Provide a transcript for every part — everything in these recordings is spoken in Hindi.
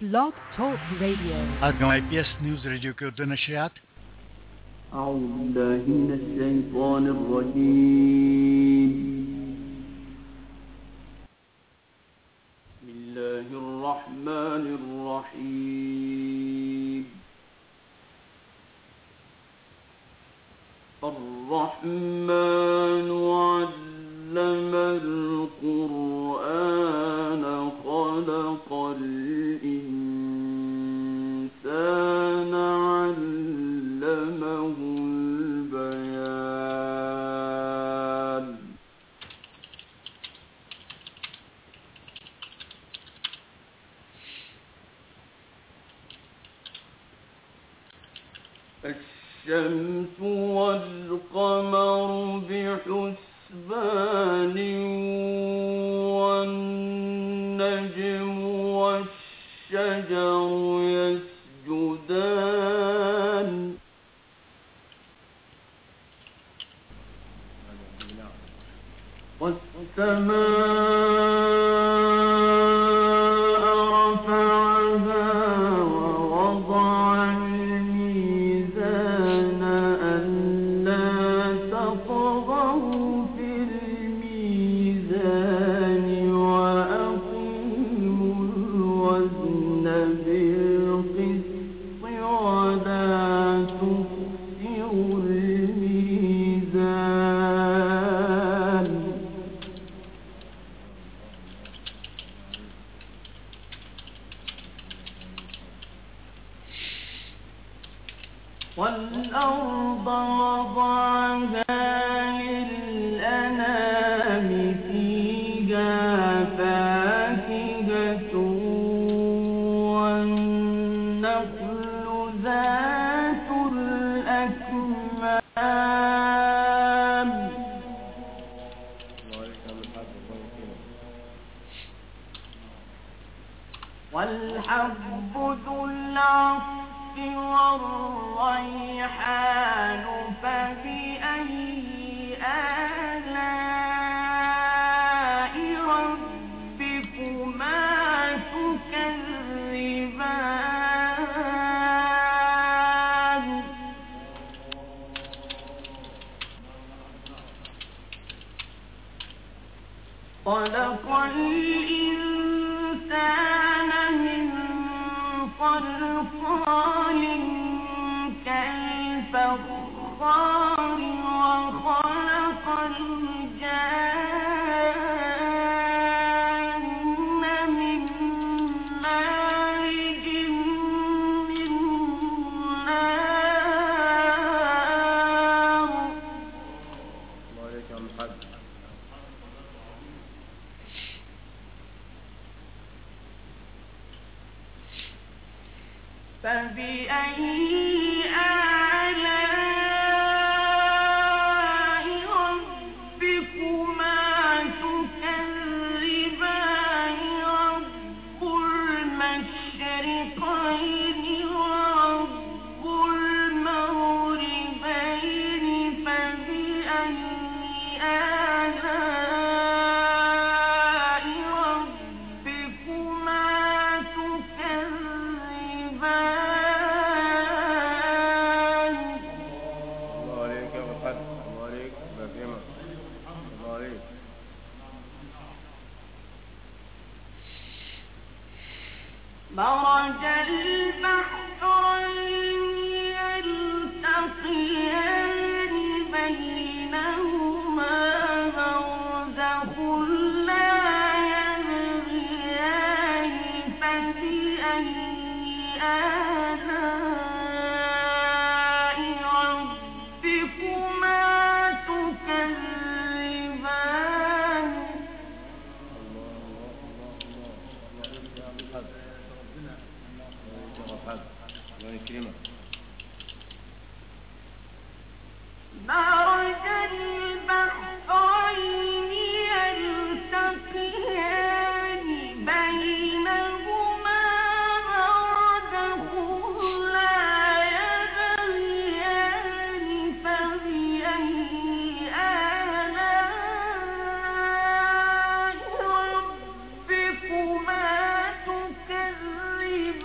Blog Talk Radio. At ng IPS News Radio Kyoto نشرات. أعوذ بالله من الشيطان الرجيم. بسم الله الرحمن الرحيم. الرحمن علم القرآن خلق الإنسان علمه البيان. الشمس والقمر بحسبان والنجم والشجر يسجدان والسماء رفعها ووضع الميزان ألا تطغوا في الميزان وأقيموا الوزن بالقسط ولا تخسروا الميزان. والأرض وضعها للأنام فيها فاكهة والنخل ذات الأكمام والحب ذو العصف والريحان فبأي آلاء ربكما تكذبان. خلق الإنسان من صلصال كالفخار وخلق الجن من مارج من نار. فبأي آلاء ربكما تكذبان. رب المشرقين ورب المغربين فبأي آلاء ربكما تكذبان. مرج البحرين يلتقيان بينهما برزخ لا يبغيان فبأي آلاء ربكما تكذبان. مرج البحرين يلتقيان بينهما برزخ لا يبغيان فبأي آلاء ربكما تكذبان.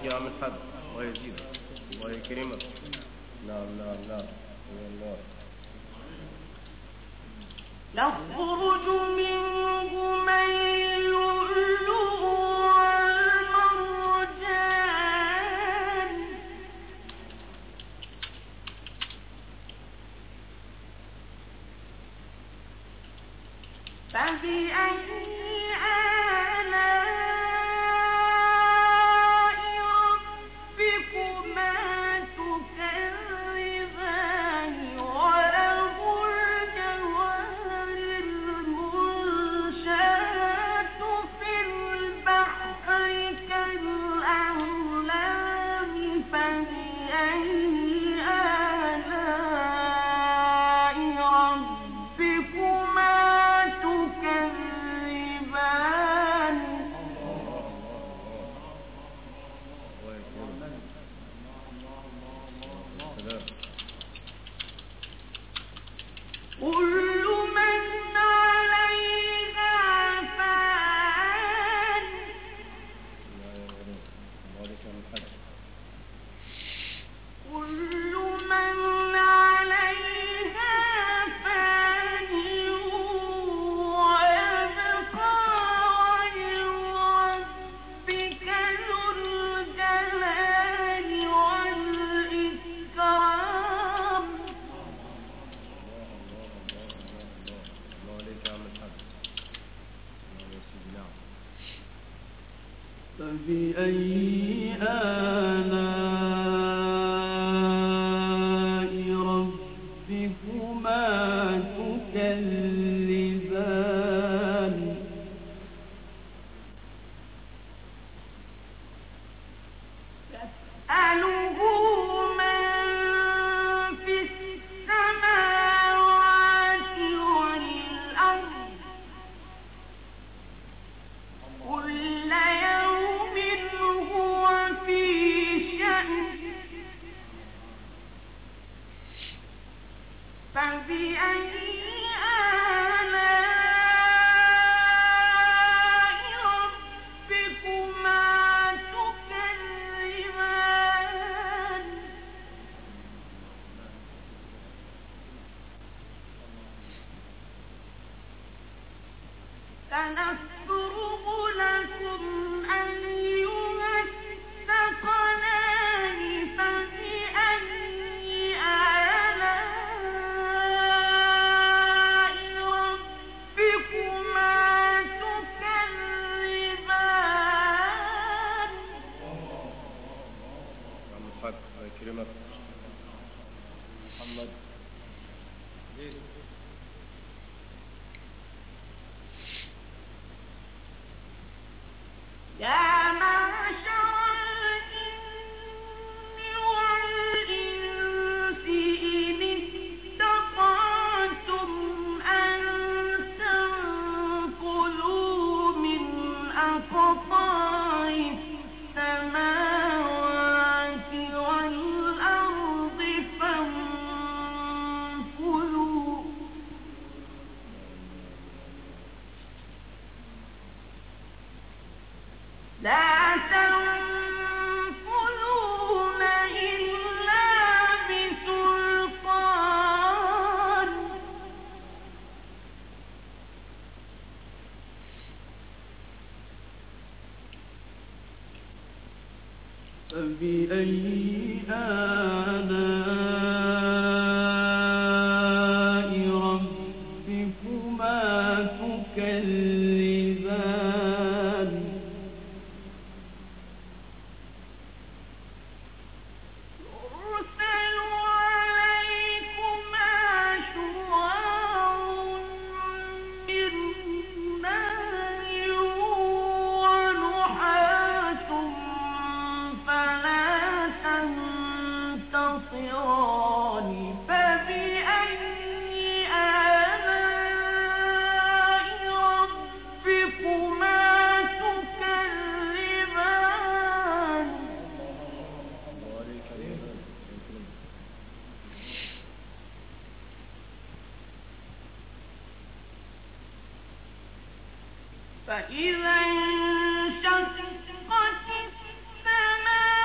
عليك يا عم الحاج، الله يزيدك، الله يكرمك. نعم نعم نعم يا الله. يخرج منهما اللؤلؤ والمرجان فبأي آلاء ربكما تكذبان وله الجوار المنشآت في البحر كالأعلام فبأي آلاء ربكما تكذبان الله يكرمك. سلام. كل من عليها فان الله يغفرك. الله عليك يا عم الحاج. كل من عليها فان ويبقى وجه ربك ذو الجلال والإكرام الله عليك يا عم الحاج. الله يا سيدي. نعم. فبأي آلاء ربكما تكذبان يسأله من في السماوات والأرض كل يوم هو في شأن فبأي آلاء ربكما تكذبان سنفرغ لكم أيها الثقلان فبأي آلاء ربكما تكذبان يا عم الحاج الله يكرمك. محمد. يا معشر الجن والإنس إن استطعتم أن تنفذوا من أقطار السماوات والأرض فانفذوا لا تنفذون إلا بسلطان فبأي آلاء ربكما تكذبان يرسل عليكما شواظ من نار ونحاس فلا تنتصران فبأي آلاء ربكما تكذبان الله عليك يا عم الحاج. فإذا انشقت السماء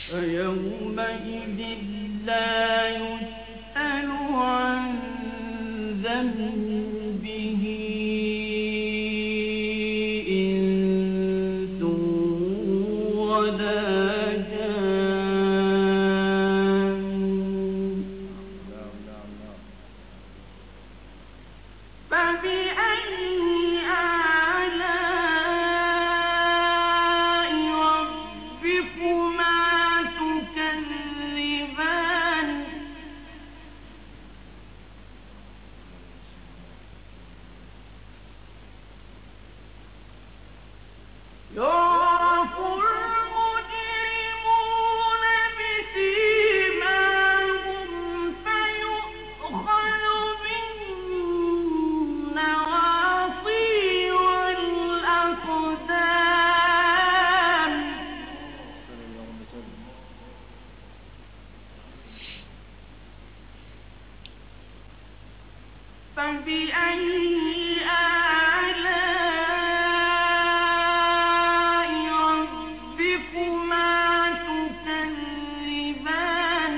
فيومئذ لا يسأل عن ذنبه إنس ولا جان. فبأي آلاء ربكما تكذبان. يعرف المجرمون بسيماهم فيؤخذ بالنواصي والأقدام. فبأي آلاء ربكما تكذبان.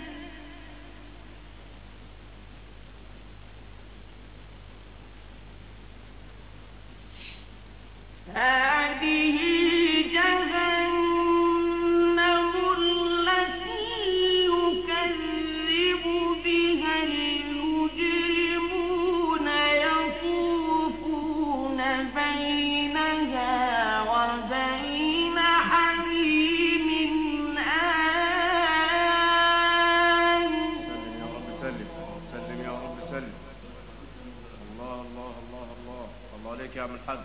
هذه جهنم التي يكذب بها المجرمون يطوفون بينها وبين حميم آن. سلم يا رب سلم. الله الله الله الله الله عليك يا عم الحاج.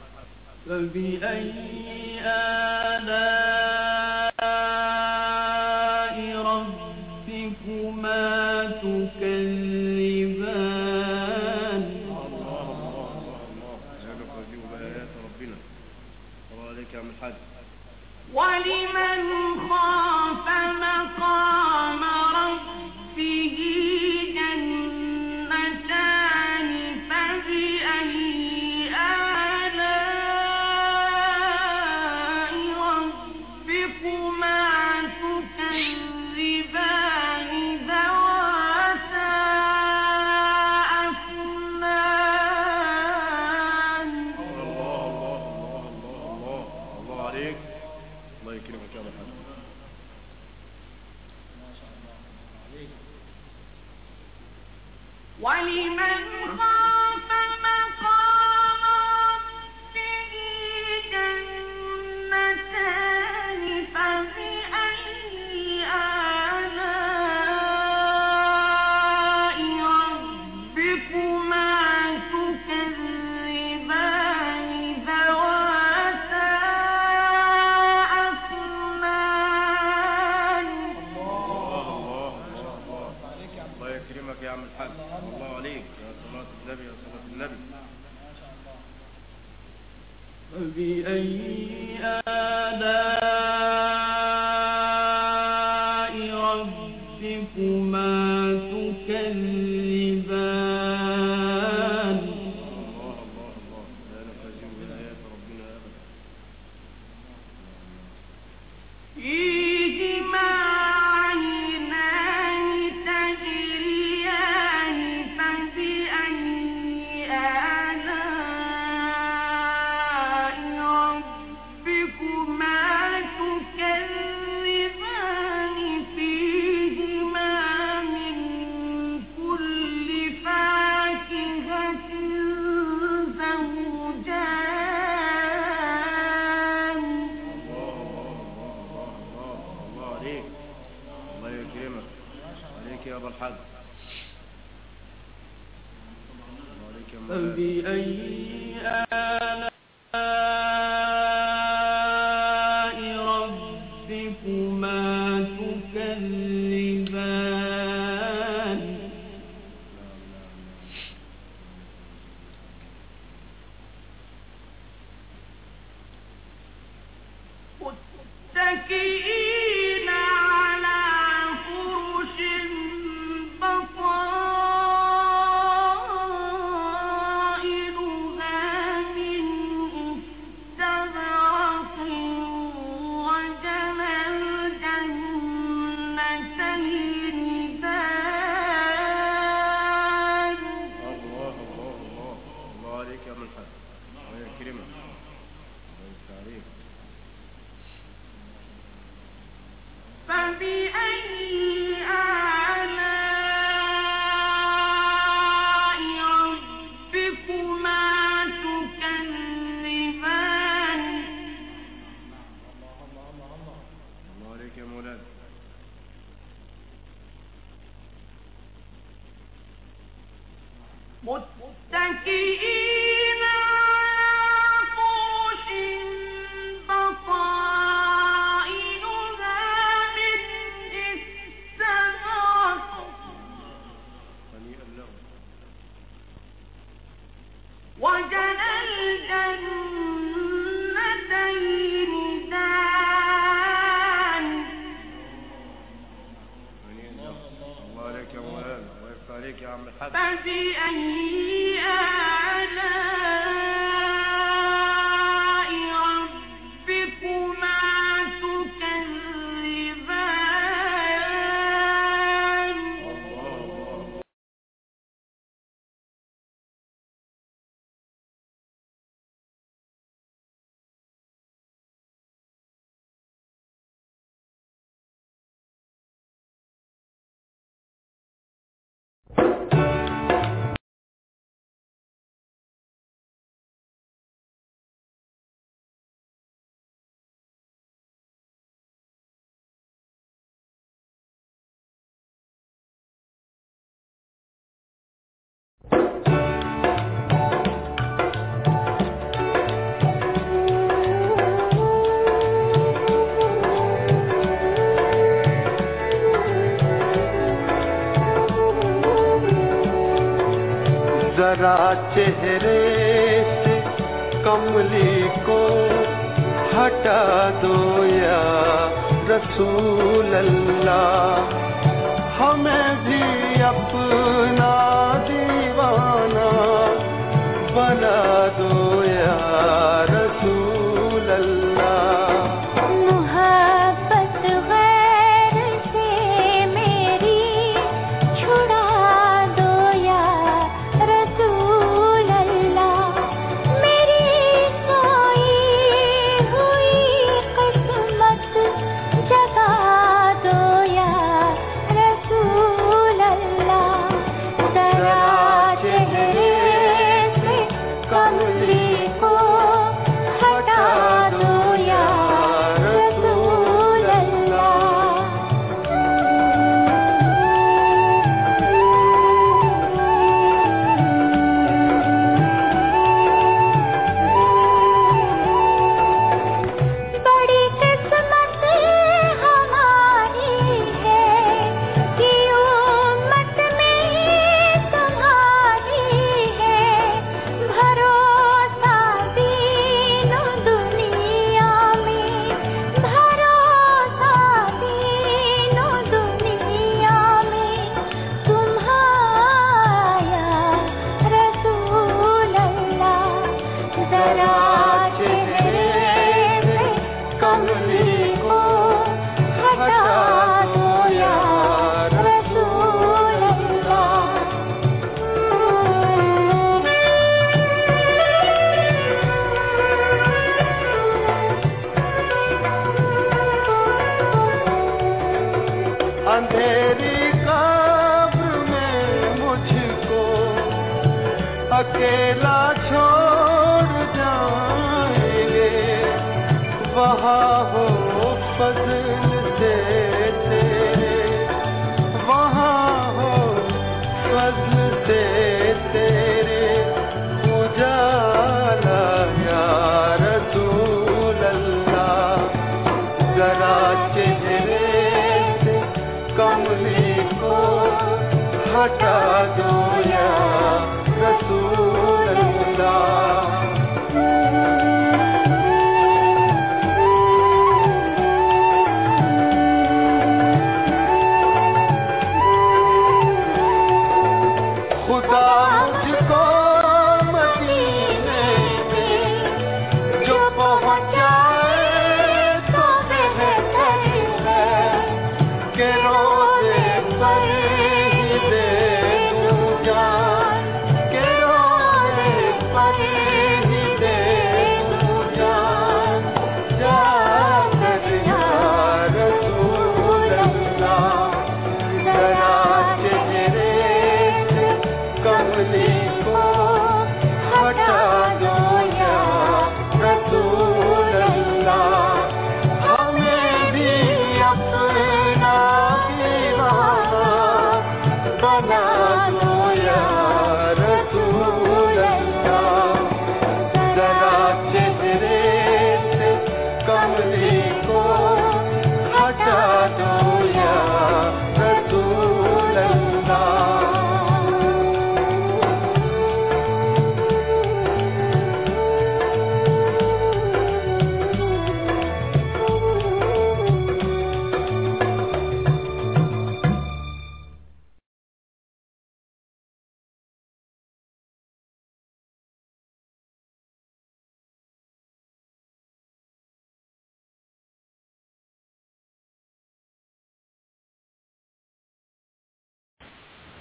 فبأي آلاء ربكما تكذبان. الله الله الله الله هذا فجيب بآيات ربنا. الله عليك يا عم الحاج. ولمن خاف مقام ربه جنتان. فبأي آلاء ربكما تكذبان ذواتا أفنان. الله الله الله الله الله الله عليك. الله يكرمك يا عم الحاج. ولمن خاف مقام ربه جنتان. فبأي آلاء ربكما تكذبان ذواتا أفنان. الله الله الله الله يكرمك يا عم الحاج. الله عليك يا صلاة النبي يا صلاة النبي. فبأي آلاء ربكما تكذبان. الله الله الله لا نفاجئ بآيات ربنا أبدا. فيهما عينان تجريان. فبأي آلاء ربكما تكذبان. فيهما من كل فاكهة زوجان. الله عليك. الله يكرمك. عليك يا أبا الحاج. الله عليك يا مولانا. فبأي آلاء ربكما تكذبان. متكئين على فرش بطائنها من استبرق وجنى الجنتين عليك يا عم الحاج. الله يكرمك. الله يفتح عليك. فبأي متكئين على فرش بطائنها من استبرق وجنى الجنتين دان. الله عليك يا مولانا. الله يفتح عليك يا عم الحاج. فبأي آلاء ربكما تكذبان. जरा चेहरे से कमली को हटा दो या रसूल अल्लाह, हमें भी अपना दीवाना बना दो या रसूल अल्लाह। अंधेरी कब्र में मुझको अकेला छोड़ जाएंगे, वहाँ हो फज़ल से तेरे, वहाँ हो फज़ल से तेरे, उजाला या रसूल अल्लाह। जरा चेहरे से कमली को हटा दो या रसूल अल्लाह।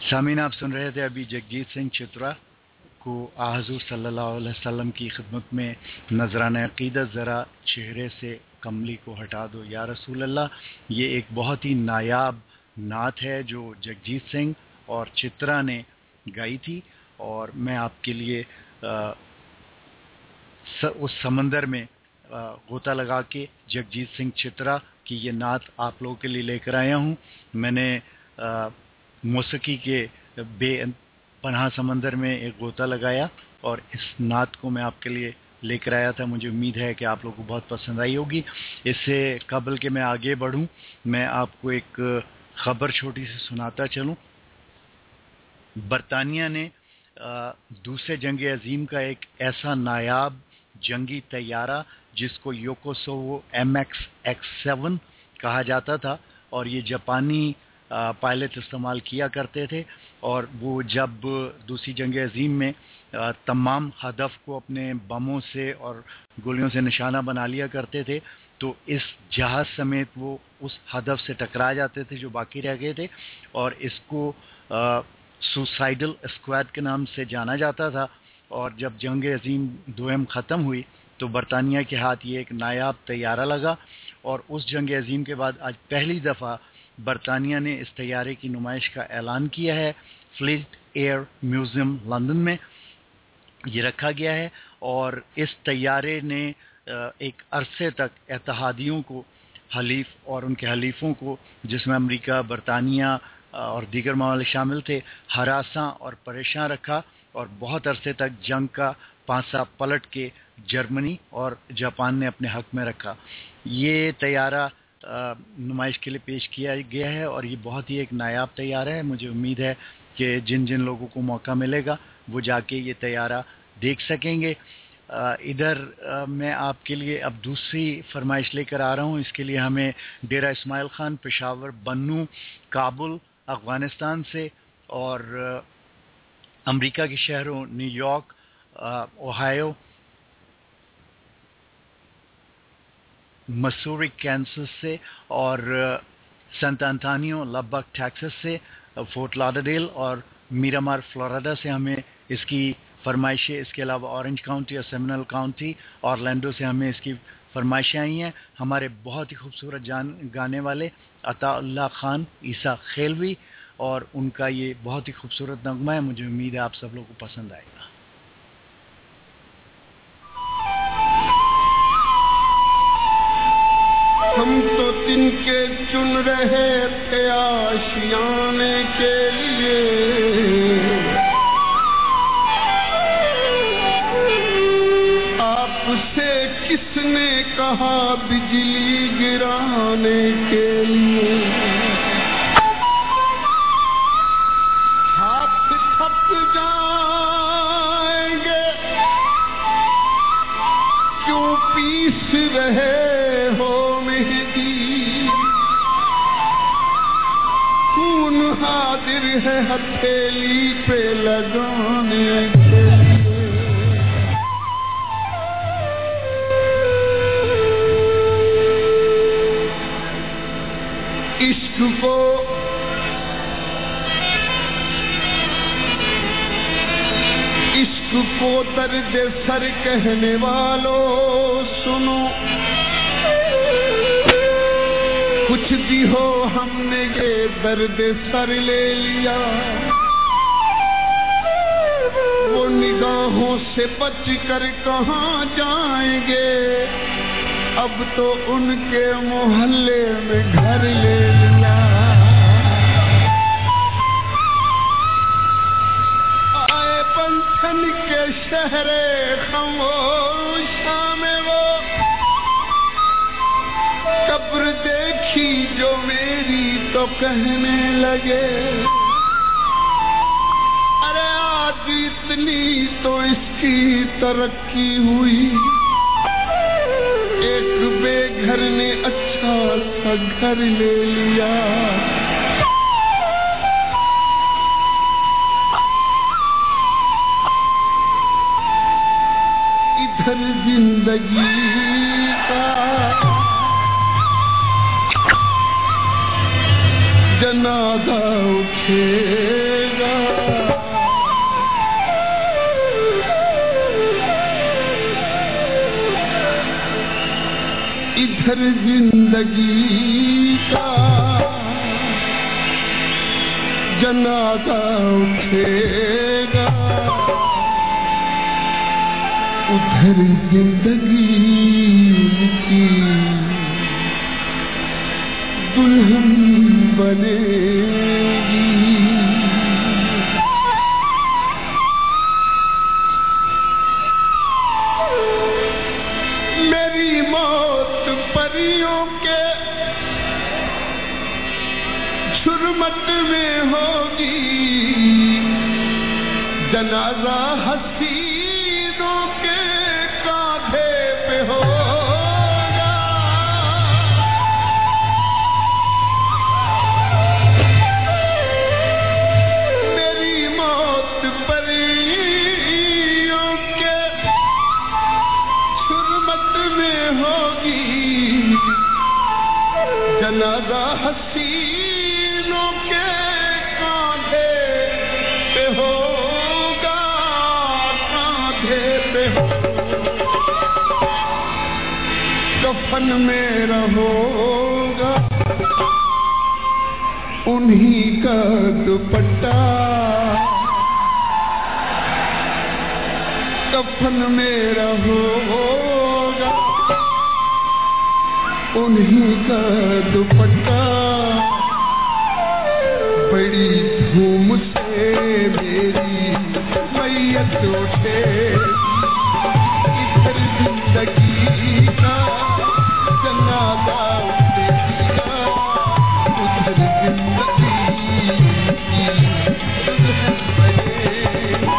सामीन, आप सुन रहे थे अभी जगजीत सिंह चित्रा को हुज़ूर सल्लल्लाहु अलैहि वसल्लम की खिदमत में नजराना अक़ीदत, ज़रा चेहरे से कमली को हटा दो या रसूल अल्लाह। ये एक बहुत ही नायाब नात है जो जगजीत सिंह और चित्रा ने गाई थी, और मैं आपके लिए उस समंदर में गोता लगा के जगजीत सिंह चित्रा की ये नात आप लोगों के लिए लेकर आया हूँ। मैंने मौसीकी के बेपनाह समंदर में एक गोता लगाया और इस नात को मैं आपके लिए लेकर आया था। मुझे उम्मीद है कि आप लोगों को बहुत पसंद आई होगी। इससे कबल के मैं आगे बढ़ूं, मैं आपको एक खबर छोटी सी सुनाता चलूं। बरतानिया ने दूसरे जंग अजीम का एक ऐसा नायाब जंगी तैयारा जिसको योकोसोवो MX-7 कहा जाता था, और ये जापानी पायलट इस्तेमाल किया करते थे, और वो जब दूसरी जंग अजीम में तमाम हदफ को अपने बमों से और गोलियों से निशाना बना लिया करते थे, तो इस जहाज समेत वो उस हदफ से टकरा जाते थे जो बाकी रह गए थे, और इसको सुसाइडल स्क्वाड के नाम से जाना जाता था। और जब जंग अजीम दोयम ख़त्म हुई तो बरतानिया के हाथ ये एक नायाब तैयारा लगा, और उस जंग अजीम के बाद आज पहली दफ़ा बरतानिया ने इस तैयारे की नुमाइश का ऐलान किया है। फ्लीट एयर म्यूज़ियम लंदन में ये रखा गया है, और इस तैयारे ने एक अरसे तक इत्तेहादियों को, हलीफ और उनके हलीफों को, जिसमें अमेरिका, बरतानिया और दीगर ममालिक शामिल थे, हरासा और परेशान रखा, और बहुत अरसे तक जंग का पांसा पलट के जर्मनी और जापान ने अपने हक में रखा। ये तैयारा नुमाइश के लिए पेश किया गया है, और ये बहुत ही एक नायाब तैयारा है। मुझे उम्मीद है कि जिन जिन लोगों को मौका मिलेगा वो जाके ये तैयारा देख सकेंगे। इधर मैं आपके लिए अब दूसरी फरमाइश लेकर आ रहा हूँ। इसके लिए हमें डेरा इस्माइल खान, पेशावर, बन्नू, काबुल अफ़गानिस्तान से, और अमेरिका के शहरों न्यूयॉर्क, ओहायो, मसूरी कैंसस से, और सेंट एंटोनियो, लबक टेक्सास से, फोर्ट लॉडरडेल और मिरामार फ्लोरिडा से हमें इसकी फरमाइशें, इसके अलावा ऑरेंज काउंटी और सेमिनल काउंटी, ऑरलैंडो से हमें इसकी फरमाइशें आई हैं। हमारे बहुत ही खूबसूरत गाने वाले अताउल्लाह खान ईसा खेलवी, और उनका ये बहुत ही खूबसूरत नगमा है। मुझे उम्मीद है आप सब लोगों को पसंद आएगा। हम तो तिनके चुन रहे थे आशियाने के लिए, आपसे किसने कहा बिजली गिराने के लिए। हाथ थक जाएंगे क्यों पीस रहे हो मेहंदी, खून हाजिर है हथेली पे लगाने के लिए। इश्क को दर्द सर कहने वालों सुनो, कुछ भी हो हमने ये दर्द सर ले लिया। वो निगाहों से बच कर कहाँ जाएंगे, अब तो उनके मोहल्ले में घर ले लिया। आए बंधन के शहरे खामोशा में वो कब्र देखी जो मेरी तो कहने लगे, अरे आज इतनी तो इसकी तरक्की हुई, एक बेघर ने अच्छा सा घर ले लिया। इधर जिंदगी का जनाजा उठेगा, इधर जिंदगी का जनाजा उठेगा, उधर जिंदगी की दुल्हन बनेगी। मेरी मौत परियों के झुरमट में होगी, जनाजा हसीनों के कांधे पे होगा। मेरी मौत परियों के झुरमट में होगी, जनाजा हसीनों के कांधे पे होगा, कांधे पे होगा। कफन में रहोगा उन्हीं का दुपट्टा, कफन में रहोगा उन्हीं का दुपट्टा। बड़ी धूम से मेरी मैयत उठे, इधर जिंदगी का जनाजा उठेगा, उधर जिंदगी की दुल्हन बनेगी।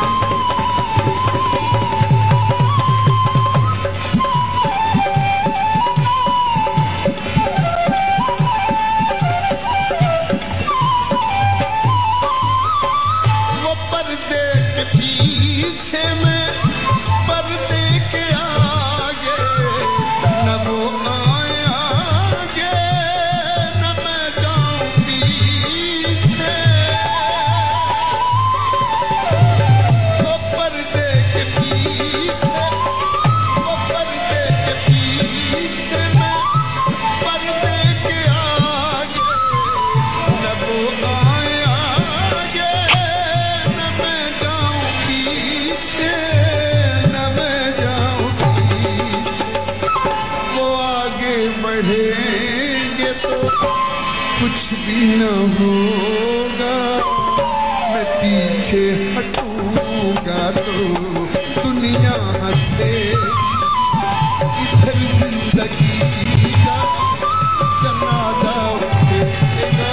बढ़ेंगे तो कुछ भी न होगा, मैं पीछे हटूंगा तो दुनिया हंसे। इधर जिंदगी का जनाजा उठेगा,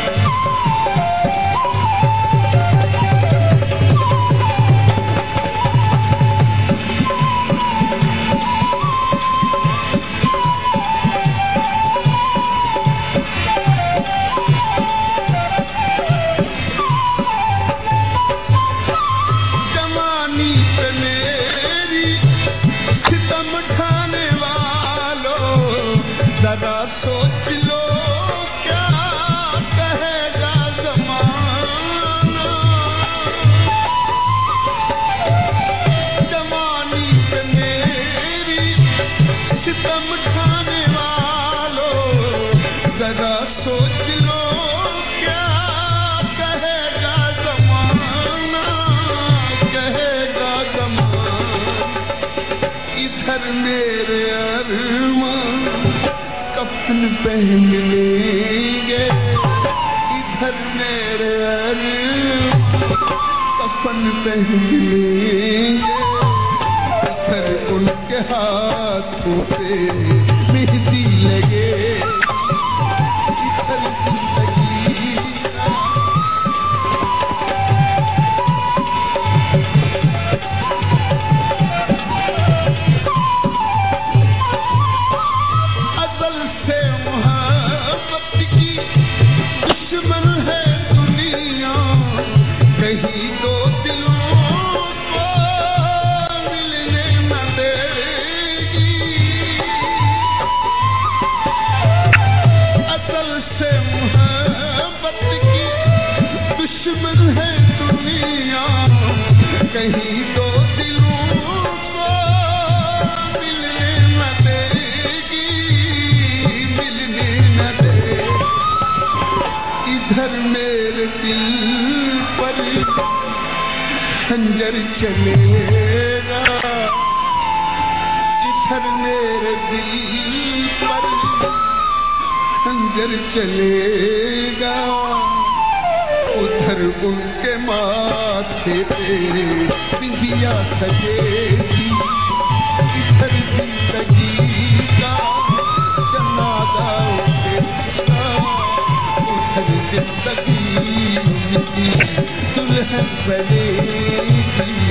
जरा सोच लो क्या कहेगा ज़माना। जवानी पे मेरी सितम ढाने वालों, जरा सोच लो क्या कहेगा ज़माना, कहेगा ज़माना। इधर मेरे अरमान कफन पहन लेंगे, इधर मेरे कफन पहन लेंगे, इधर उनके हाथों पे मेहंदी लगे। इधर जिंदगी असल से दुश्मन है दुनिया, कहीं दो दिलों को मिलने न देगी। चलेगा, इधर मेरे दिल पर खंजर चलेगा, उधर उनके माथे पे बिंदिया सजेगी, इधर जिंदगी का जनाजा उठेगा, उधर जिंदगी उनकी दुल्हन बनेगी।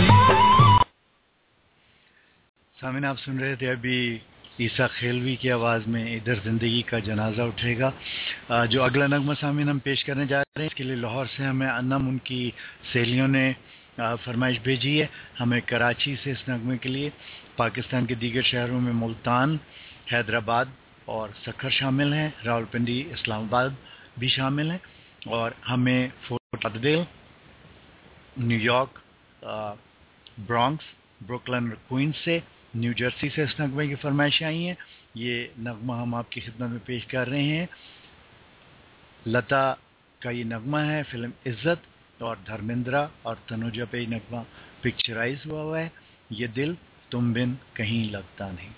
सामीन, आप सुन रहे थे अभी ईसा खेलवी की आवाज़ में इधर ज़िंदगी का जनाजा उठेगा। जो अगला नगमा सामीन हम पेश करने जा रहे हैं, इसके लिए लाहौर से हमें अन्नम उनकी सहेलियों ने फरमाइश भेजी है। हमें कराची से इस नगमे के लिए पाकिस्तान के दीगर शहरों में मुल्तान, हैदराबाद और सखर शामिल हैं, रावलपिंडी, इस्लामाबाद भी शामिल हैं, और हमें Fort Lauderdale, New York, Bronx, Brooklyn, Queens से, न्यू जर्सी से इस नगमे की फरमाइशें आई हैं। ये नगमा हम आपकी खिदमत में पेश कर रहे हैं। लता का ये नगमा है फिल्म इज्जत, और धर्मेंद्रा और तनुजा पे ये नगमा पिक्चराइज हुआ है। ये दिल तुम बिन कहीं लगता नहीं।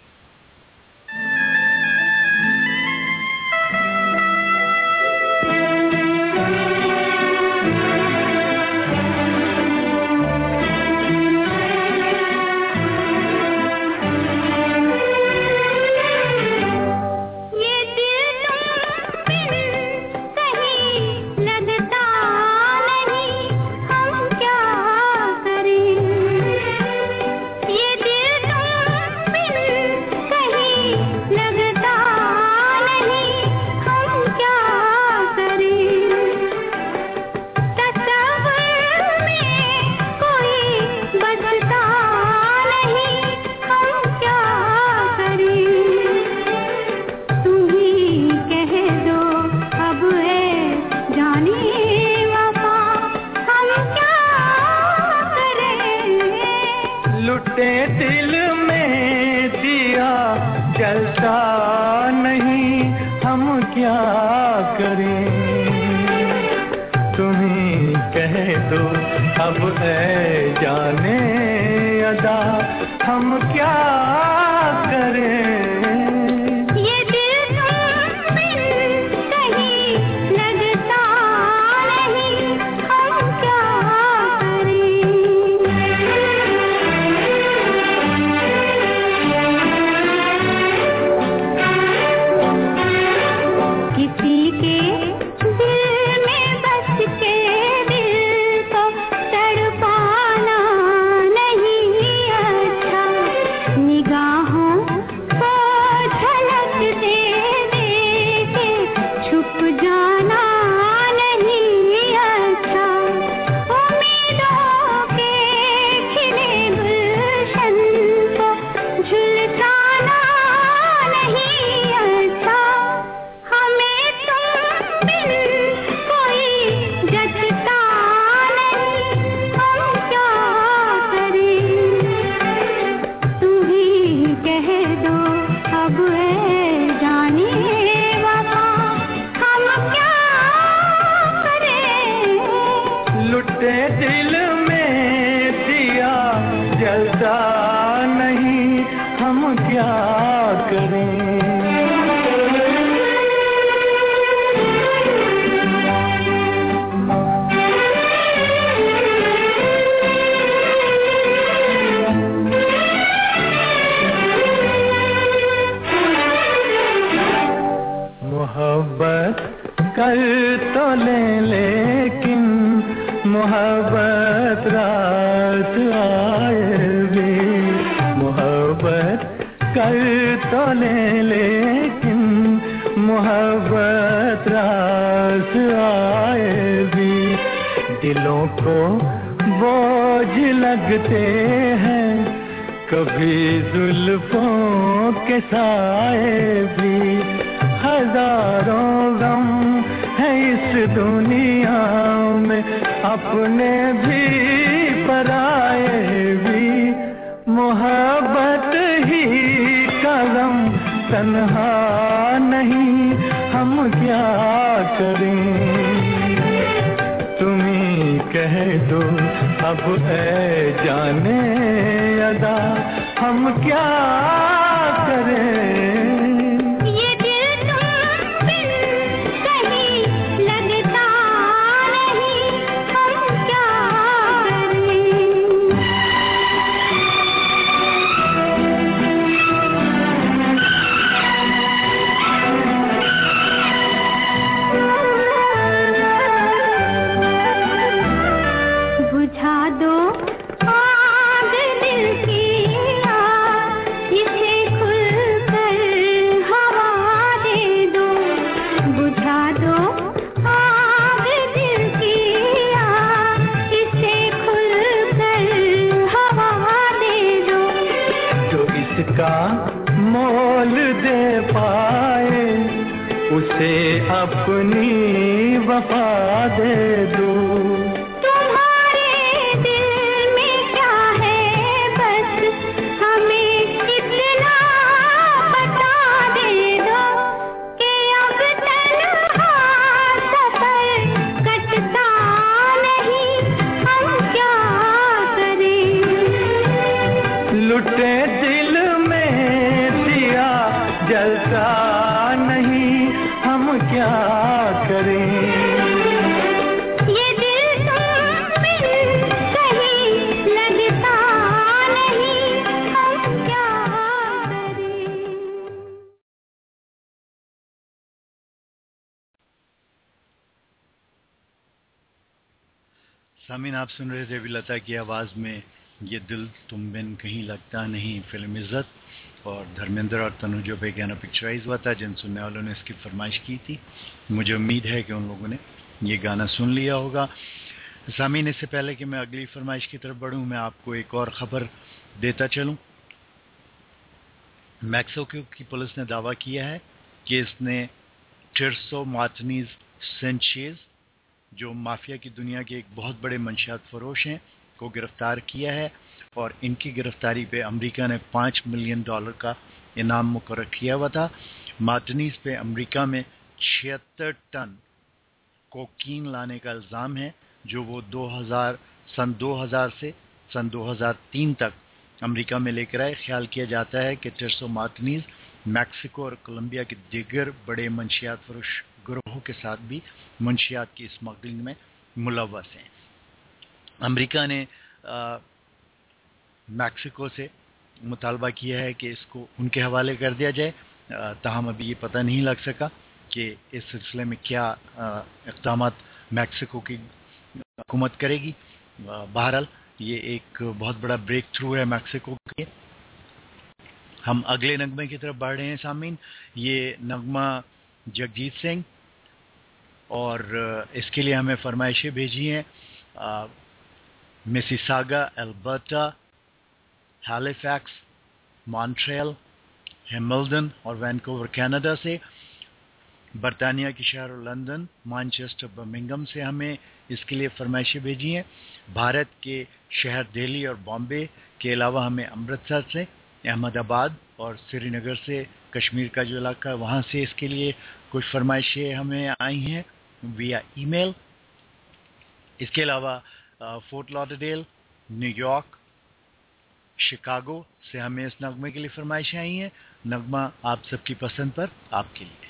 अब ऐ जाने अदा हम क्या करें। ये दिल तुम बिन कहीं लगता नहीं, हम क्या बुझा दो आग दिल की आग, इसे खुलकर हवा दे दो। बुझा दो आग दिल की आग, इसे खुलकर हवा दे दो। जो इसका मोल दे पाए उसे अपनी वफा दे दूं। तुम्हारे दिल में क्या है बस हमें इतना बता दे दो, कि अब तन्हा सफर कटता नहीं, हम क्या करें। लुटे दिल में दिया जलता नहीं, हम क्या करें। ये दिल तुम बिन कहीं लगता नहीं, हम क्या करें। सामीन, आप सुन रहे थे विलता की आवाज़ में ये दिल तुम बिन कहीं लगता नहीं, फिल्म इज़्ज़त, और धर्मेंद्र और तनु जो बेगाना पिक्चराइज हुआ था, जिन सुनने वालों ने इसकी फरमाइश की थी। मुझे उम्मीद है कि उन लोगों ने ये गाना सुन लिया होगा। सामीन, इससे पहले कि मैं अगली फरमाइश की तरफ बढ़ूं, मैं आपको एक और ख़बर देता चलूं। मैक्सिको की पुलिस ने दावा किया है कि इसने टिर्सो मार्टिनेज सेंचेज, जो माफिया की दुनिया के एक बहुत बड़े मंशियात फरोश हैं, को गिरफ्तार किया है, और इनकी गिरफ्तारी पे अमेरिका ने $5 मिलियन का इनाम मुकर्रर किया हुआ था। मार्टिनेज पे अमेरिका में 76 टन कोकीन लाने का इल्ज़ाम है, जो वो सन 2000 से सन 2003 तक अमेरिका में लेकर आए। ख्याल किया जाता है कि टिर्सो मार्टिनेज मैक्सिको और कोलंबिया के दीगर बड़े मंशियात फरोश गिरोहों के साथ भी मंशियात की स्मगलिंग में मुलव्वस हैं। अमेरिका ने मैक्सिको से मुतालबा किया है कि इसको उनके हवाले कर दिया जाए, ताहम अभी ये पता नहीं लग सका कि इस सिलसिले में क्या इक़दामात मैक्सिको की हुकूमत करेगी। बहरहाल ये एक बहुत बड़ा ब्रेक थ्रू है मैक्सिको के। हम अगले नगमे की तरफ बढ़ रहे हैं सामीन। ये नगमा जगजीत सिंह, और इसके लिए हमें फरमाइशें भेजी हैं Mississauga, Alberta, Halifax, Montreal, Hamilton और वैनकूवर कनाडा से। बरतानिया के शहर लंदन, मैनचेस्टर, बर्मिंघम से हमें इसके लिए फरमाइशें भेजी हैं। भारत के शहर दिल्ली और बॉम्बे के अलावा हमें अमृतसर से, अहमदाबाद और श्रीनगर से, कश्मीर का जो इलाका है वहाँ से इसके लिए कुछ फरमाइशें हमें आई हैं विया ईमेल। इसके अलावा फोर्ट लॉडरडेल, न्यूयॉर्क, शिकागो से हमें इस नगमे के लिए फरमाइशें आई हैं। नगमा आप सबकी पसंद पर आपके लिए।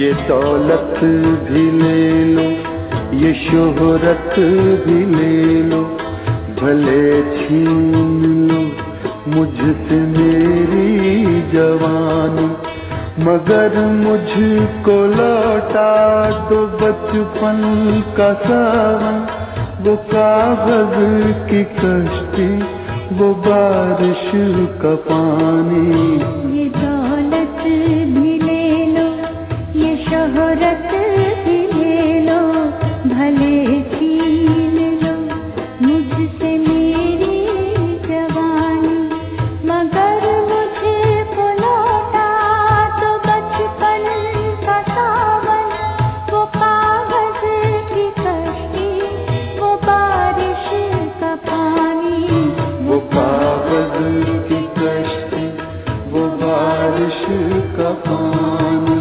ये दौलत भी ले लो, ये शोहरत भी ले लो, भले छीन लो मुझसे मेरी जवानी, मगर मुझको लौटा दो बचपन का सावन, वो कागज की कश्ती, वो बारिश का पानी। ये दौलत भी ले लो, ये शोहरत भी ले लो, भले छीन लो मुझसे मेरी जवानी, मगर मुझको लौटा दो बचपन का सावन, वो कागज की कश्ती, वो बारिश का पानी। वो कागज की कश्ती, वो बारिश का पानी।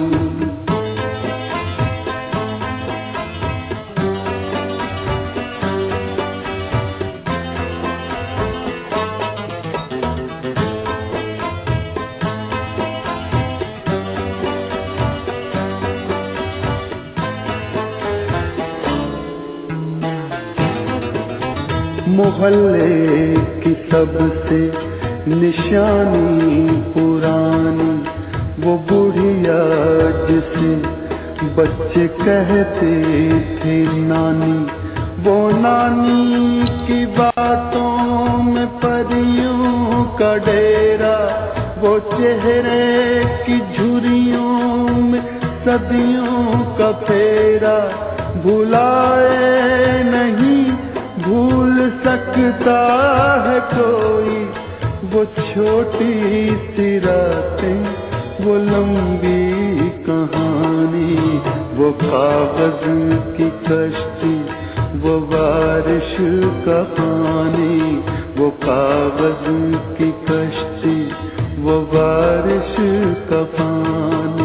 मोहल्ले की सबसे निशानी पुरानी, वो बुढ़िया जिसे बच्चे कहते थे नानी, वो नानी की बातों में परियों का डेरा, वो चेहरे की झुर्रियों में सदियों का फेरा, भुलाए नहीं भूल सकता है कोई, वो छोटी सी रातें, वो लंबी कहानी, वो कागज की कश्ती, वो बारिश का पानी, वो कागज की कश्ती, वो बारिश का पानी।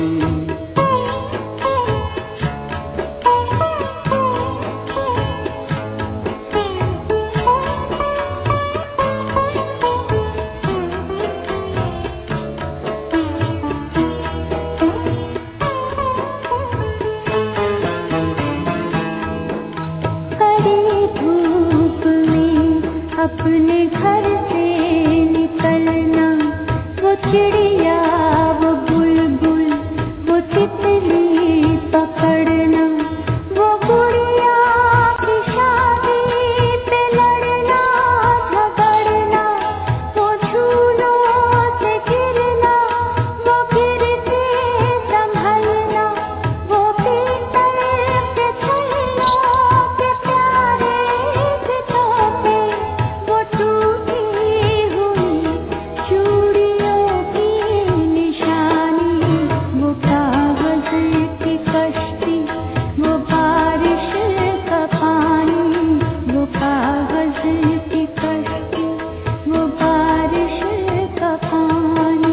अपने घर से निकलना, वो चिड़िया, वो बुलबुल, वो तितली पकड़ना, वो गुड़िया की शादी पे लड़ना झगड़ना, वो झूलों से गिरना, वो गिर के संभलना, वो पीतल के छल्लों के प्यारे से तोहफे, वो टूटी हुई चूड़ियों की निशानी, वो कागज की कश्ती, वो बारिश का पानी, वो कागज की कश्ती, वो बारिश का पानी।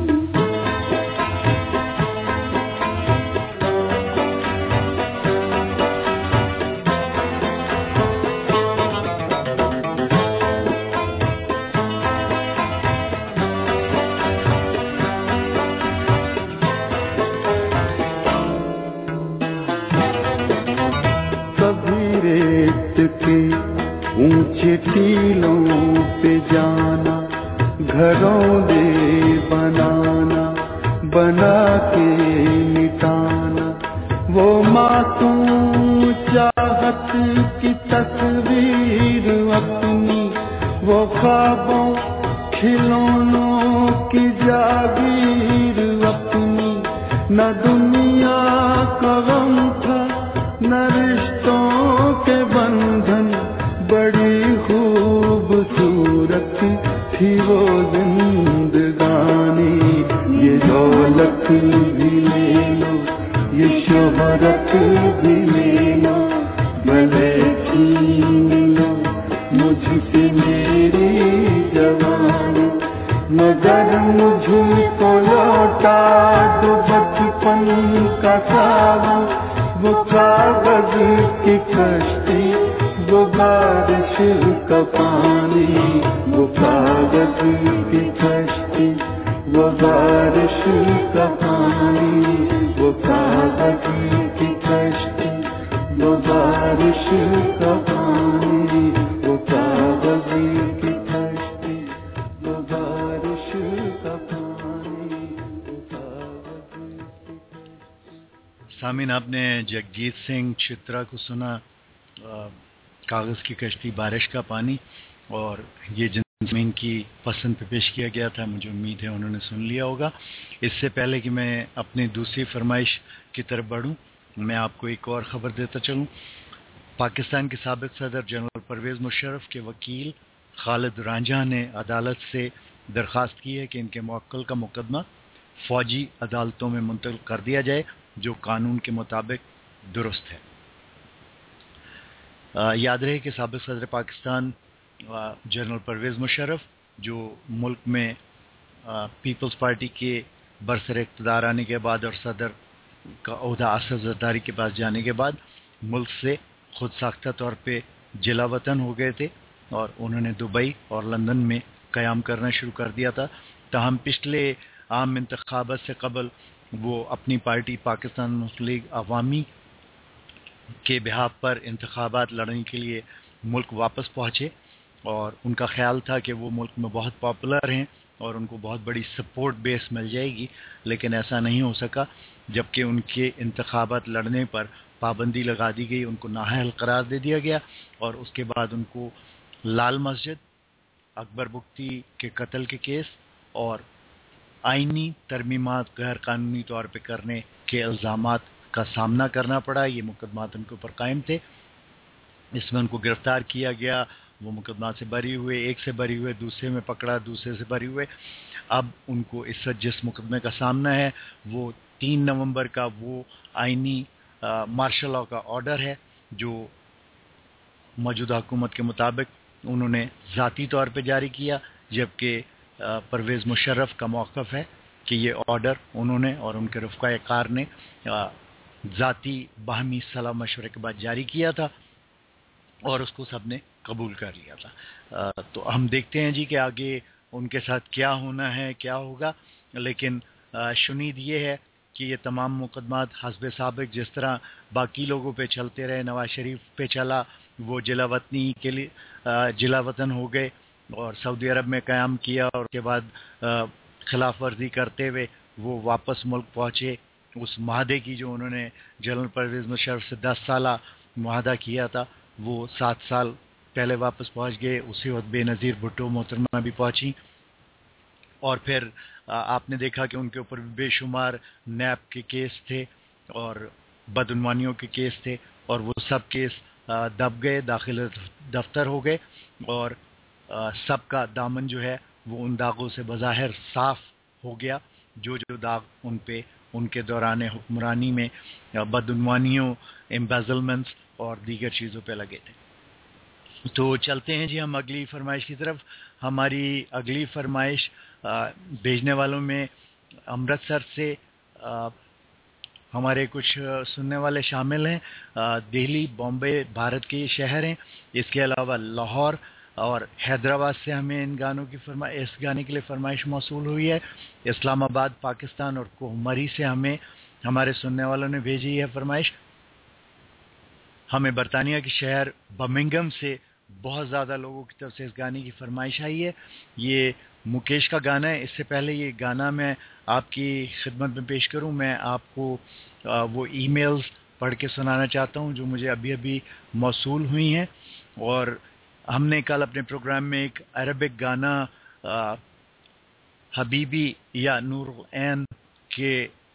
कभी रेत के ऊंचे टीलों पे जाना, घरौंदे बनाना, बना के मिटाना, वो मासूम चाहत की तस्वीर अपनी, वो ख्वाबों खिलौनों की जागीर अपनी, न दुनिया का गम था न रिश्तों के बंधन, बड़ी खूबसूरत थी वो जिंदगानी। ये दौलत भी ले लो, ये शोहरत भी ले लो, भले छीन लो मुझसे मेरी जवानी, मगर मुझको लौटा दो बचपन का सावन, वो कागज की कश्ती, वो बारिश का पानी, वो कागज की कश्ती, वो बारिश का पानी, वो कागज की कश्ती, वो बारिश का पानी, वो कागज की कश्ती, वो बारिश का पानी, वो कागज की कश्ती। सामिन, आपने जगजीत सिंह चित्रा को सुना, कागज की कश्ती बारिश का पानी, और ये जमीन की पसंद पे पेश किया गया था। मुझे उम्मीद है उन्होंने सुन लिया होगा। इससे पहले कि मैं अपनी दूसरी फरमाइश की तरफ बढ़ूं, मैं आपको एक और ख़बर देता चलूं। पाकिस्तान के साबिक़ सदर जनरल परवेज़ मुशर्रफ के वकील खालिद रांझा ने अदालत से दरख्वास्त की है कि इनके मुवक्किल का मुकदमा फ़ौजी अदालतों में मुंतकिल कर दिया जाए, जो कानून के मुताबिक दुरुस्त है। याद रहे कि साबिक़ सदर पाकिस्तान जनरल परवेज़ मुशर्रफ, जो मुल्क में पीपल्स पार्टी के बरसर इक़्तिदार आने के बाद और सदर का ओहदा असद ज़रदारी के पास जाने के बाद मुल्क से खुद साख्ता तौर पे जिला वतन हो गए थे, और उन्होंने दुबई और लंदन में क़याम करना शुरू कर दिया था। ताहम पिछले आम इंतख़ाबात से कबल वो अपनी पार्टी पाकिस्तान मुस्लिम लीग अवामी के बिहाफ पर इंतख़ाबात लड़ने के लिए मुल्क वापस पहुँचे, और उनका ख्याल था कि वो मुल्क में बहुत पॉपुलर हैं और उनको बहुत बड़ी सपोर्ट बेस मिल जाएगी, लेकिन ऐसा नहीं हो सका। जबकि उनके इंतख़ाबात लड़ने पर पाबंदी लगा दी गई, उनको नाअहल करार दे दिया गया, और उसके बाद उनको लाल मस्जिद, अकबर बुख्ती के कत्ल के केस और आइनी तरमीमात गैर कानूनी तौर पर करने के इल्ज़ामात का सामना करना पड़ा। ये मुकदमात उनके ऊपर कायम थे। इसमें उनको गिरफ्तार किया गया, वो मुकदमा से बरी हुए, एक से बरी हुए, दूसरे में पकड़ा, दूसरे से बरी हुए। अब उनको इस जिस मुकदमे का सामना है वो 3 नवंबर का वो आइनी मार्शल लॉ का ऑर्डर है, जो मौजूदा हुकूमत के मुताबिक उन्होंने ज़ाती तौर पे जारी किया, जबकि परवेज़ मुशर्रफ का मौक़िफ़ है कि ये ऑर्डर उन्होंने और उनके रफ़क़ाए कार ने ज़ाती बाहमी सलाह मशवरे के बाद जारी किया था, और उसको सबने कबूल कर लिया था। तो हम देखते हैं जी कि आगे उनके साथ क्या होना है, क्या होगा। लेकिन शुनीद ये है कि ये तमाम मुकदमात हस्ब साबिक जिस तरह बाकी लोगों पे चलते रहे, नवाज शरीफ पे चला, वो जिला वतनी के लिए जिला वतन हो गए और सऊदी अरब में क़याम किया, और उसके बाद खिलाफ वर्जी करते हुए वो वापस मुल्क पहुँचे। उस माहदे की जो उन्होंने जनरल परवेज़ मुशर्रफ से 10 साला मुआहदा किया था, वो 7 साल पहले वापस पहुंच गए। उसी वक्त बेनज़ीर भुट्टो मोहतरमा भी पहुंची, और फिर आपने देखा कि उनके ऊपर बेशुमार नैब के केस थे और बदउनवानियों के केस थे, और वो सब केस दब गए, दाखिल दफ्तर हो गए, और सबका दामन जो है वो उन दागों से बज़ाहिर साफ हो गया, जो जो दाग उन पे उनके दौरान हुक्मरानी में बदउनवानियों, एम्बेज़लमेंट्स और दीगर चीज़ों पे लगे थे। तो चलते हैं जी हम अगली फरमाइश की तरफ। हमारी अगली फरमाइश भेजने वालों में अमृतसर से हमारे कुछ सुनने वाले शामिल हैं। दिल्ली, बॉम्बे भारत के ये शहर हैं। इसके अलावा लाहौर और हैदराबाद से हमें इस गाने के लिए फरमाइश मौसूल हुई है। इस्लामाबाद पाकिस्तान और कोहमरी से हमें हमारे सुनने वालों ने भेजी है फरमाइश। हमें बरतानिया के शहर बर्मिंघम से बहुत ज़्यादा लोगों की तरफ से इस गाने की फरमाइश आई है। ये मुकेश का गाना है। इससे पहले ये गाना मैं आपकी खिदमत में पेश करूं, मैं आपको वो ईमेल्स पढ़ के सुनाना चाहता हूं जो मुझे अभी अभी मौसूल हुई हैं। और हमने कल अपने प्रोग्राम में एक अरबिक गाना हबीबी या नूरुल ऐन के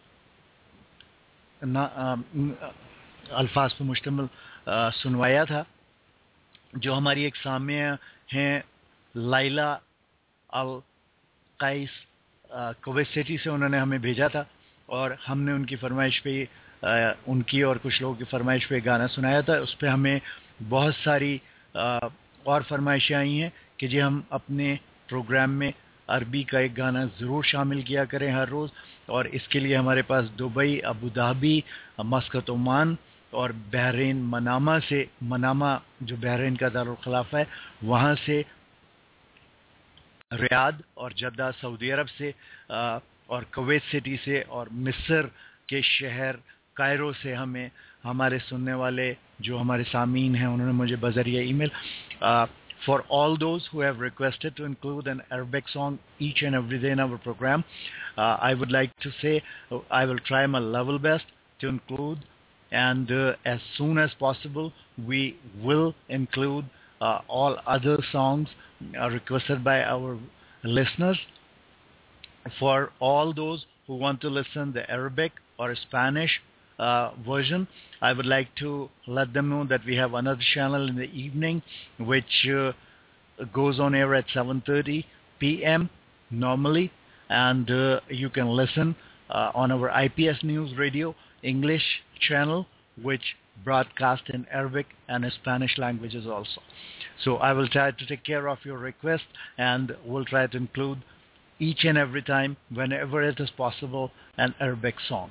अल्फाज पर मुश्तमिल सुनवाया था, जो हमारी एक सामिया हैं Laila al Qais Kuwait City से, उन्होंने हमें भेजा था और हमने उनकी फरमाइश पे उनकी और कुछ लोगों की फरमाइश पे गाना सुनाया था। उस पर हमें बहुत सारी और फरमाइशें आई हैं कि जी हम अपने प्रोग्राम में अरबी का एक गाना ज़रूर शामिल किया करें हर रोज़। और इसके लिए हमारे पास Dubai, Abu Dhabi, Muscat, Oman और बहरीन मनामा जो बहरीन का दारुल खिलाफा है, वहाँ से रियाद और जद्दा सऊदी अरब से, और कुवैत सिटी से, और मिस्र के शहर कायरो से हमें हमारे सुनने वाले जो हमारे सामीन हैं उन्होंने मुझे बज़रिया email, for all those who have requested to include an Arabic song each and every day in our program, I would like to say I will try my level best to include, and as soon as possible we will include all other songs requested by our listeners. For all those who want to listen the Arabic or Spanish version, I would like to let them know that we have another channel in the evening which goes on air at 7:30 p.m. normally, and you can listen on our IPS News Radio English channel, which broadcast in Arabic and Spanish languages also. So I will try to take care of your request, and we'll try to include each and every time, whenever it is possible, an Arabic song.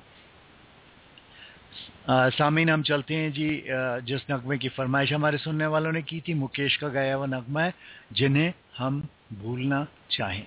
सामीन हम चलते हैं जी, जिस नगमे की फरमाइश हमारे सुनने वालों ने की थी, मुकेश का गाया हुआ नगमा है जिन्हें हम भूलना चाहें.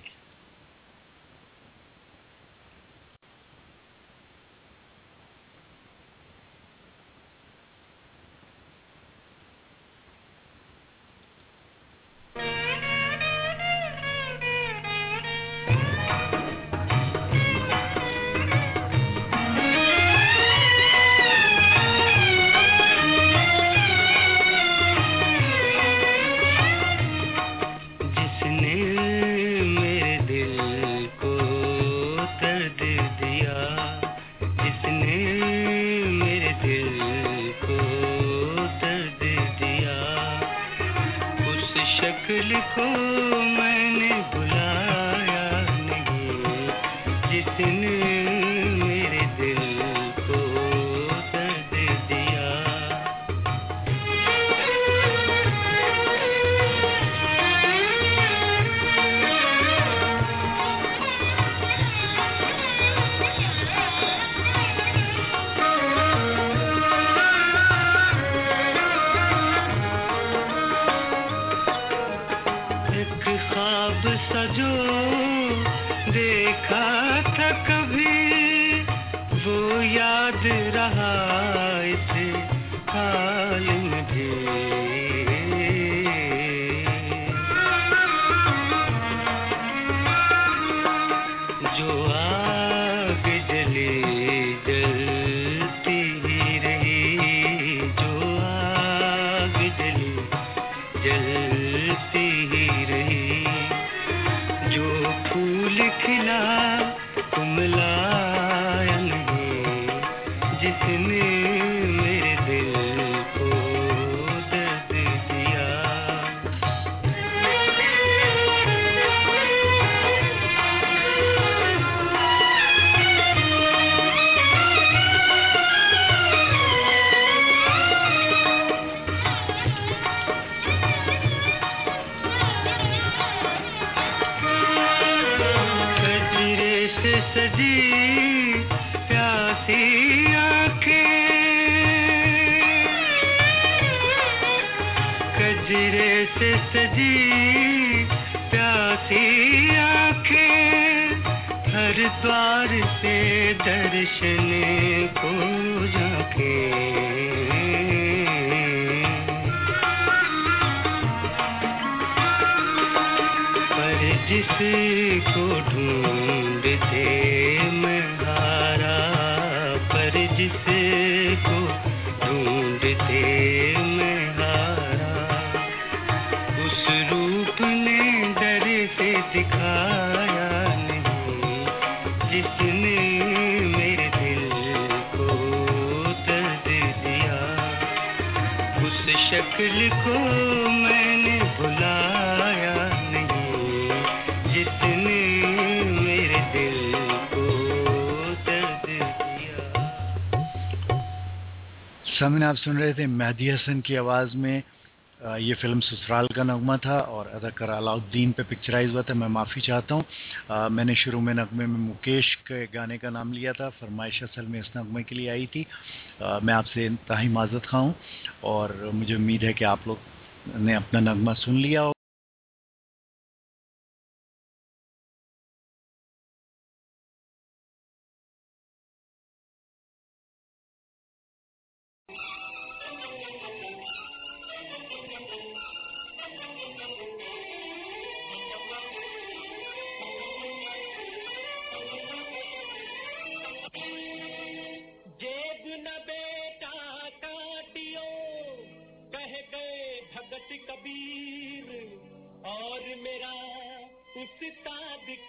सामीन आप सुन रहे थे मेहदी हसन की आवाज़ में, ये फिल्म ससुराल का नगमा था और अदाकार अलाउद्दीन पे पिक्चराइज हुआ था. मैं माफ़ी चाहता हूँ, मैंने शुरू में नगमे में मुकेश के गाने का नाम लिया था, फरमाइश असल में इस नगमे के लिए आई थी. मैं आपसे इंतहाई माज़रत ख़्वाह हूँ और मुझे उम्मीद है कि आप लोग ने अपना नगमा सुन लिया हो.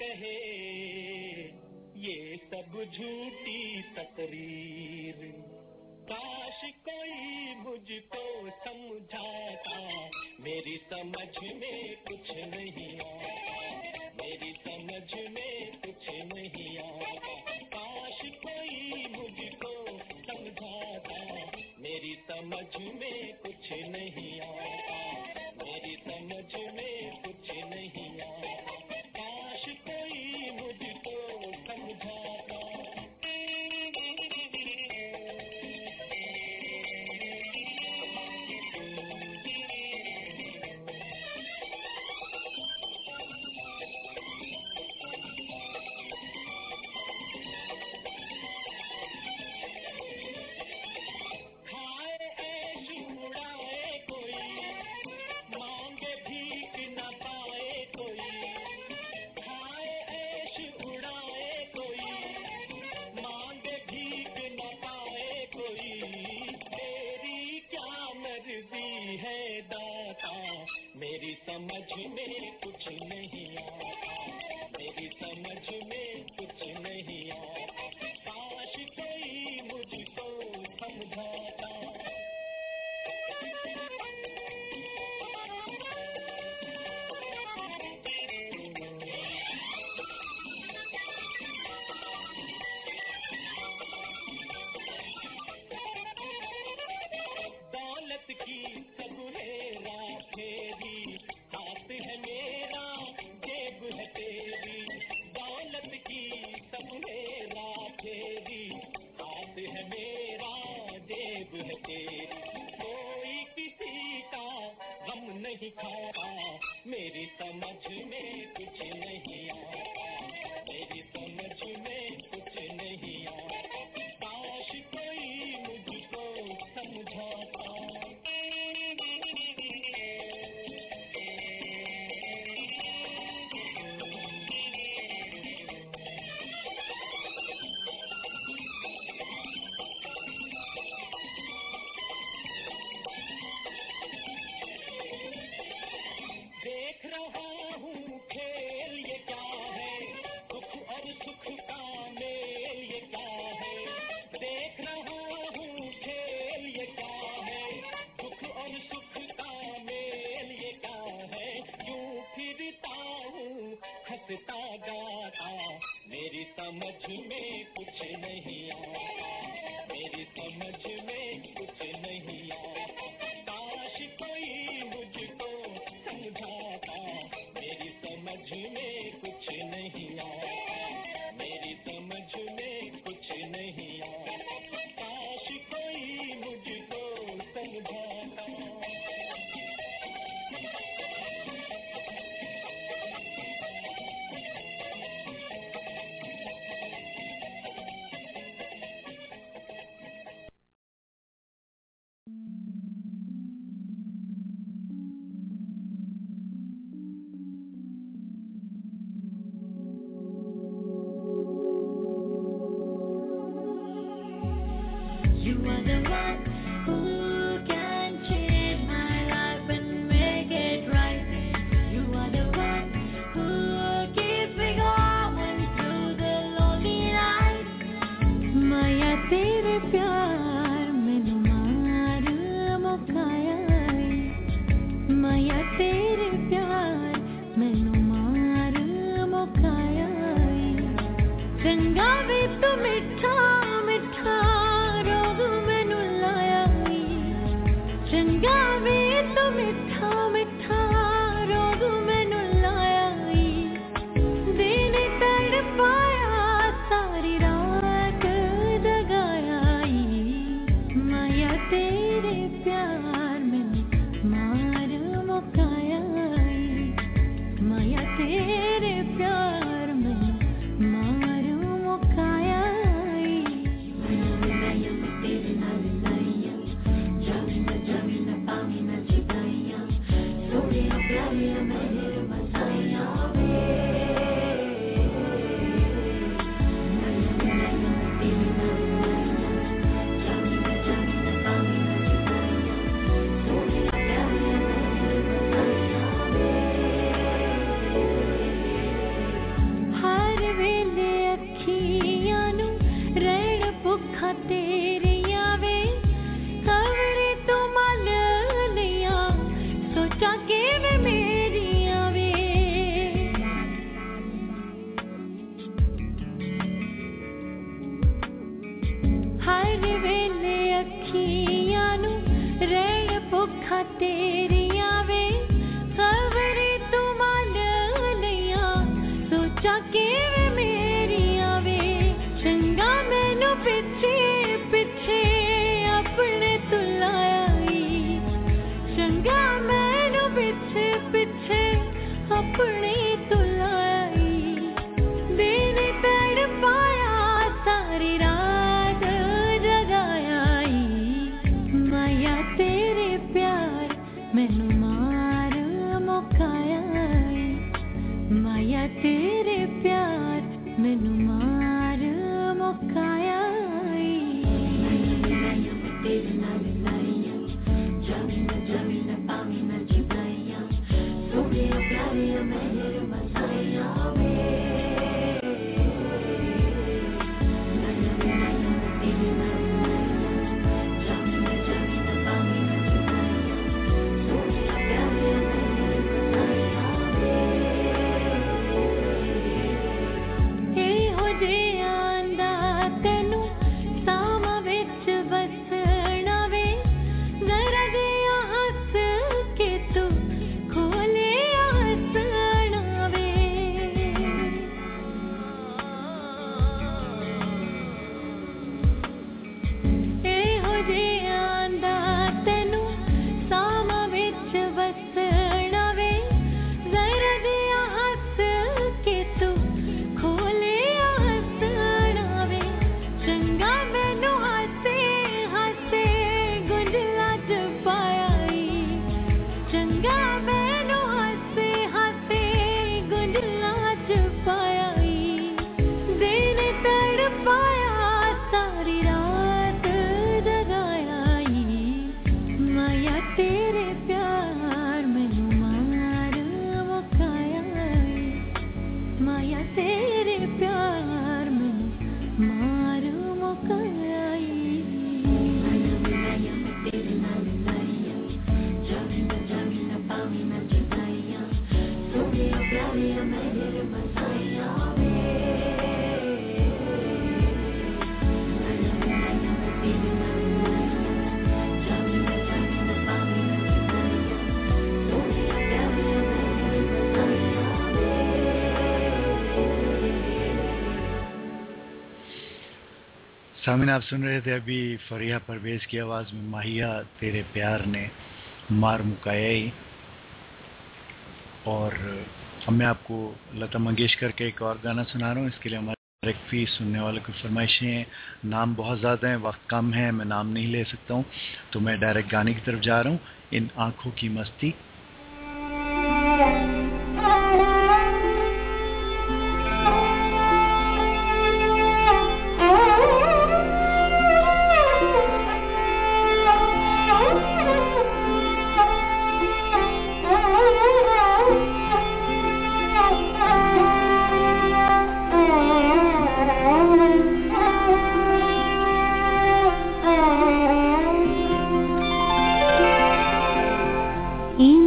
कहे ये सब झूठी तकरीर, काश कोई मुझको समझाता, मेरी समझ में कुछ नहीं आता, मेरी समझ में कुछ नहीं आता, काश कोई मुझको समझाता, मेरी समझ में कुछ नहीं आता, मेरी समझ में कुछ नहीं आता, काश कोई मुझको समझाता। मेरी समझ में कुछ नहीं आता, मेरी समझ में कुछ नहीं आता, काश कोई मुझको समझाता। दौलत की सब हेरा फेरी, हाथ है मेरा जेब है तेरी, दौलत की सब हेरा फेरी, हाथ है मेरा जेब है तेरी, कोई किसी का गम नहीं खाता, मेरी समझ में कुछ नहीं आता, मेरी समझ में कुछ नहीं आता, काश कोई मुझको समझाता। देख रहा हूँ खेल ये क्या है, दुख और सुख का मेल ये क्या है, देख रहा हूँ खेल ये क्या है, दुख और सुख का मेल ये क्या है, क्यों फिरता हूँ हंसता गाता, मेरी समझ में कुछ नहीं आता, मेरी समझ में कुछ नहीं आता, काश कोई मुझको समझाता, मेरी समझ में कुछ नहीं आता, मेरी समझ में कुछ नहीं आता, काश कोई मुझको समझाता। You are the one who can change my life and make it right. You are the one who keeps me going through the lonely night. Maya tere pyar mainu maar mukaya, Maya tere pyar mainu maar mukaya, Changa vi tu mitha mitha रोग मैनू लाया, भुखा तेरिया वे खबरे तू मल लिया सोचा के वे मेरिया वे हर वेले अखियां नू रहन भुखा तेरिया वे खबरे तू मल लिया सोचा के वे मेरिया वे चंगा मैनू पिछे पिछे अपने तू लाया चंगा मैनू पिछे पिछे अपने तू लाया दिन तड़पाया सारी रात जगाया माया तेरे प्यार मैनू मार मुकाया माया तेरे प्यार मैनू मार मुकाया तेरे नाल लाइया जावी न पावी न जुदाइया सोने प्यारे मेरे मसाइया वे तेरे नाल लाइया जावी न पावी न जुदाइया सोने प्यारे मेरे मसाइया वे हो जे आंदा तेनू सामा विच बसना वे जरा जिया हंस के तू खोले हंसना वे हो जे आंदा तेनू सामा विच बसना वे जरा जिया हंस के तू खोले हंसना वे चंगा मैनू हंसे हंसे गुंजला च पाया चंगा मैनू हंसे हंसे गुंजला च पाया दिन तड़पाया सारी रात जगाया माया तेरे प्यार मैनू मार मुकाया माया तेरे प्यार मैनू मार मुकाया तेरे नाल लाइया जावी न पावी न जुदाइया सोने प्यारे मेरे मसाइया वे तेरे नाल लाइया जावी न पावी न जुदाइया सोने प्यारे मेरे मसाइया वे सामिन आप सुन रहे थे अभी फरिया परवेज की आवाज़ में माहिया तेरे प्यार ने मार मुकाया ही। और अब मैं आपको लता मंगेशकर के एक और गाना सुना रहा हूँ। इसके लिए हमारे एक फीस सुनने वालों की फरमाइशें हैं, नाम बहुत ज़्यादा हैं, वक्त कम है, मैं नाम नहीं ले सकता हूँ, तो मैं डायरेक्ट गाने की तरफ जा रहा हूँ। इन आँखों की मस्ती। इन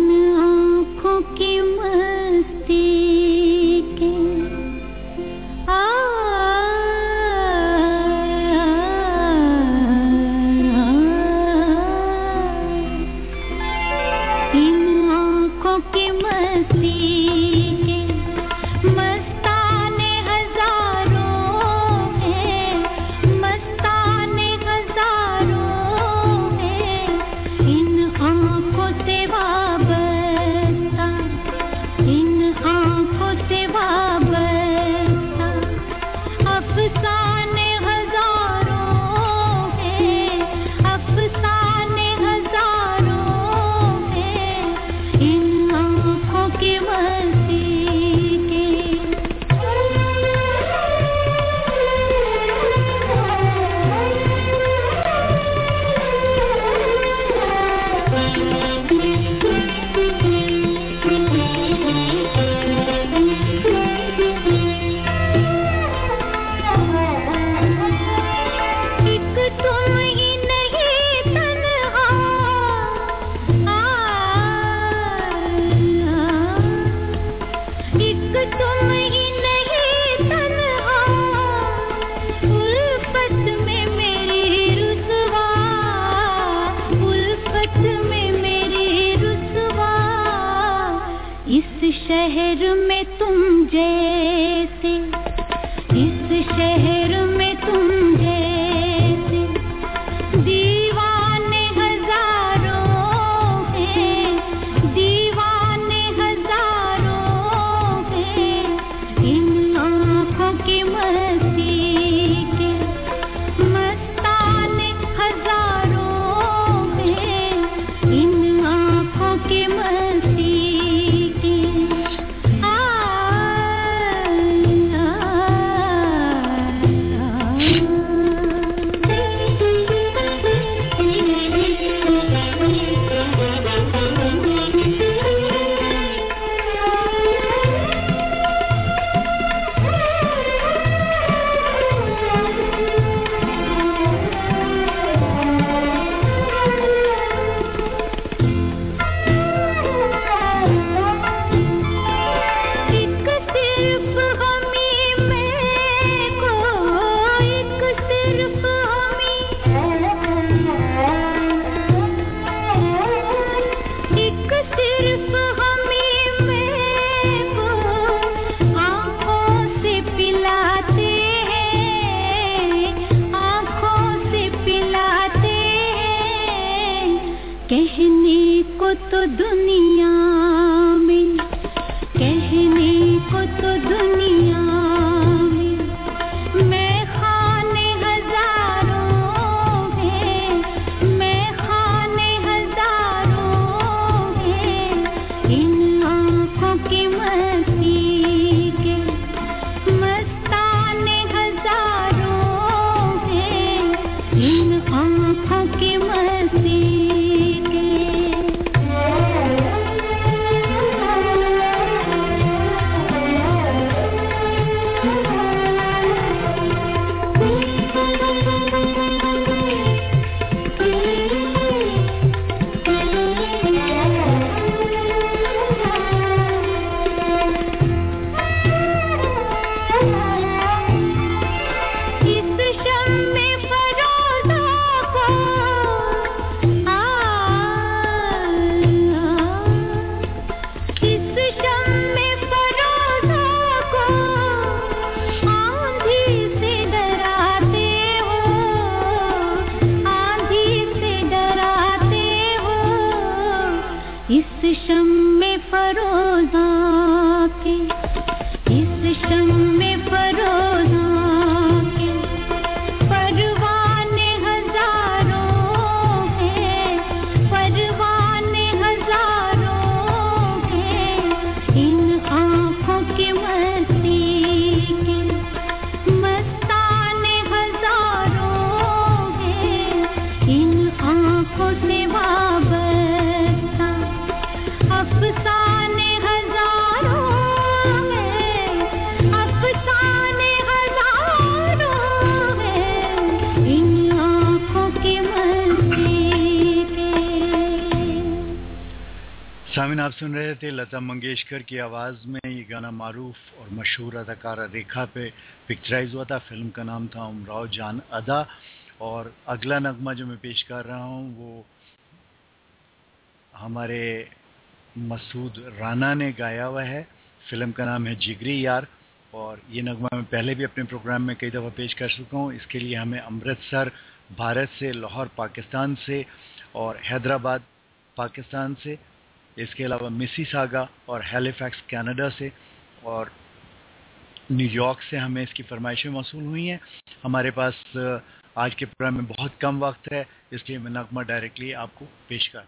शहर में तुम जैसे, इस शहर में तुम जैसे दीवाने हजारों हैं, दीवाने हजारों हैं, इन आँखों की मस्ती के मस्ताने हजारों हैं, इन आँखों की मस्ती के। तो दुनिया में, कहने को तो दुनिया में मैं खाने हजारों हैं, मैं खाने हजारों हैं, इन आँखों की मस्ती के मस्ताने हजारों हैं, इन आँखों की मस्ती सामिन, आप सुन रहे थे लता मंगेशकर की आवाज़ में ये गाना मारूफ और मशहूर अदाकारा रेखा पे पिक्चराइज हुआ था। फिल्म का नाम था उमराव जान अदा। और अगला नगमा जो मैं पेश कर रहा हूँ वो हमारे मसूद राना ने गाया हुआ है। फिल्म का नाम है जिगरी यार। और ये नगमा मैं पहले भी अपने प्रोग्राम में कई दफ़ा पेश कर चुका हूँ। इसके लिए हमें अमृतसर भारत से, लाहौर पाकिस्तान से और हैदराबाद पाकिस्तान से, इसके अलावा मिसिसागा और हैलिफैक्स कनाडा से और न्यूयॉर्क से हमें इसकी फरमाइशें मौसूल हुई हैं। हमारे पास आज के प्रोग्राम में बहुत कम वक्त है, इसलिए मैं नगमा डायरेक्टली आपको पेश कर।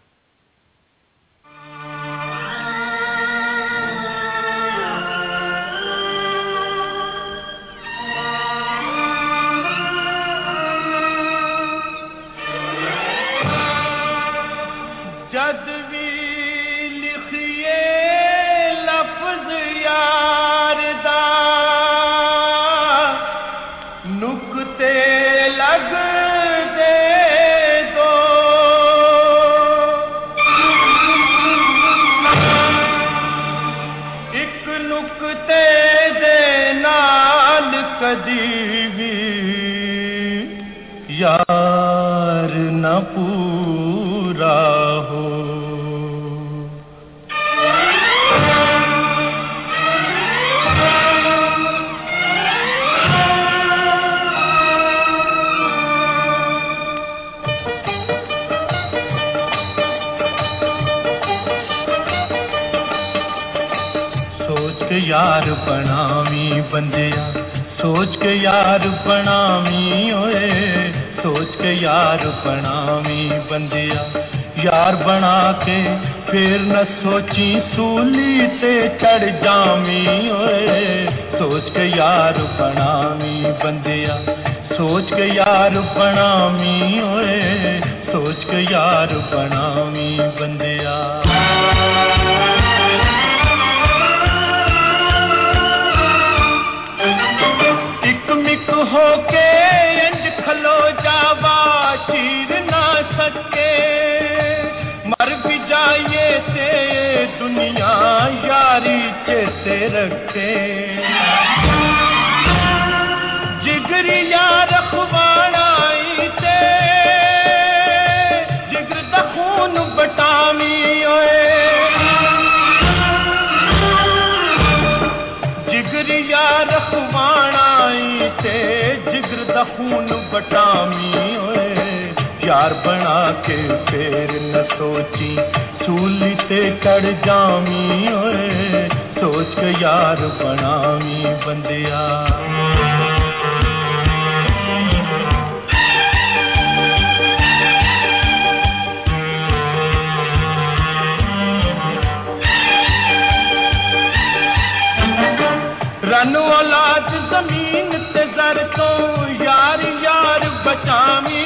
जद भी लिखिए लफ्ज यार दा, नुक्ते लग दे दो। एक नुक्ते दे नाल कदी भी यार न पूरा हो। यार बनावी बंदिया, सोच के यार बनावी ओए, सोच के यार बनावी बंदिया। यार बना के फिर न सोची सूली ते चढ़ जावी ओए, सोच के यार बनावी बंदिया, सोच के यार बनावी ओए, सोच के यार बनावी बंदिया। इक मिक होके इंज खलो जावा, चीर ना सके, मर भी जाइए ते दुनिया यारी चेते रखे। जिगरी यार रखवानाई ते जिगर दा खून बटावी ओए, जिगरी यार रखवानाई ते जिगर दा खून बटावी ओए। यार बना के फिर न सोची सूली ते चढ़ जावी ओए, सोच के यार बनावी बंदिया। रन औलाद जमीन ते जर तो यार यार बचावी।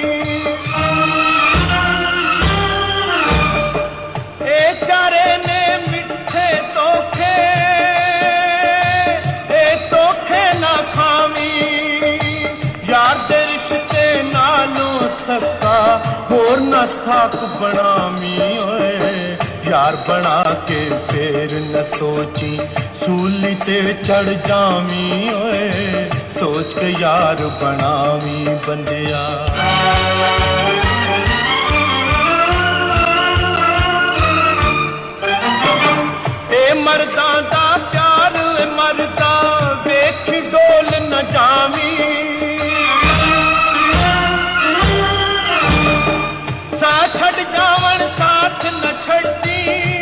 ए चारे ने मिठे तोखे, ए तोखे ना खावी। यार दे रिश्ते नालों सक्का होर न थाक बनावी ओए। यार बना के फिर न सोची सूली ते चढ़ जावी ओए, सोच के यार बनावी बंदिया। ए मर्दा दा प्यार ए मर्दा वेख डोल न जावी। साथ छड़ जावन साथ न छड़ी,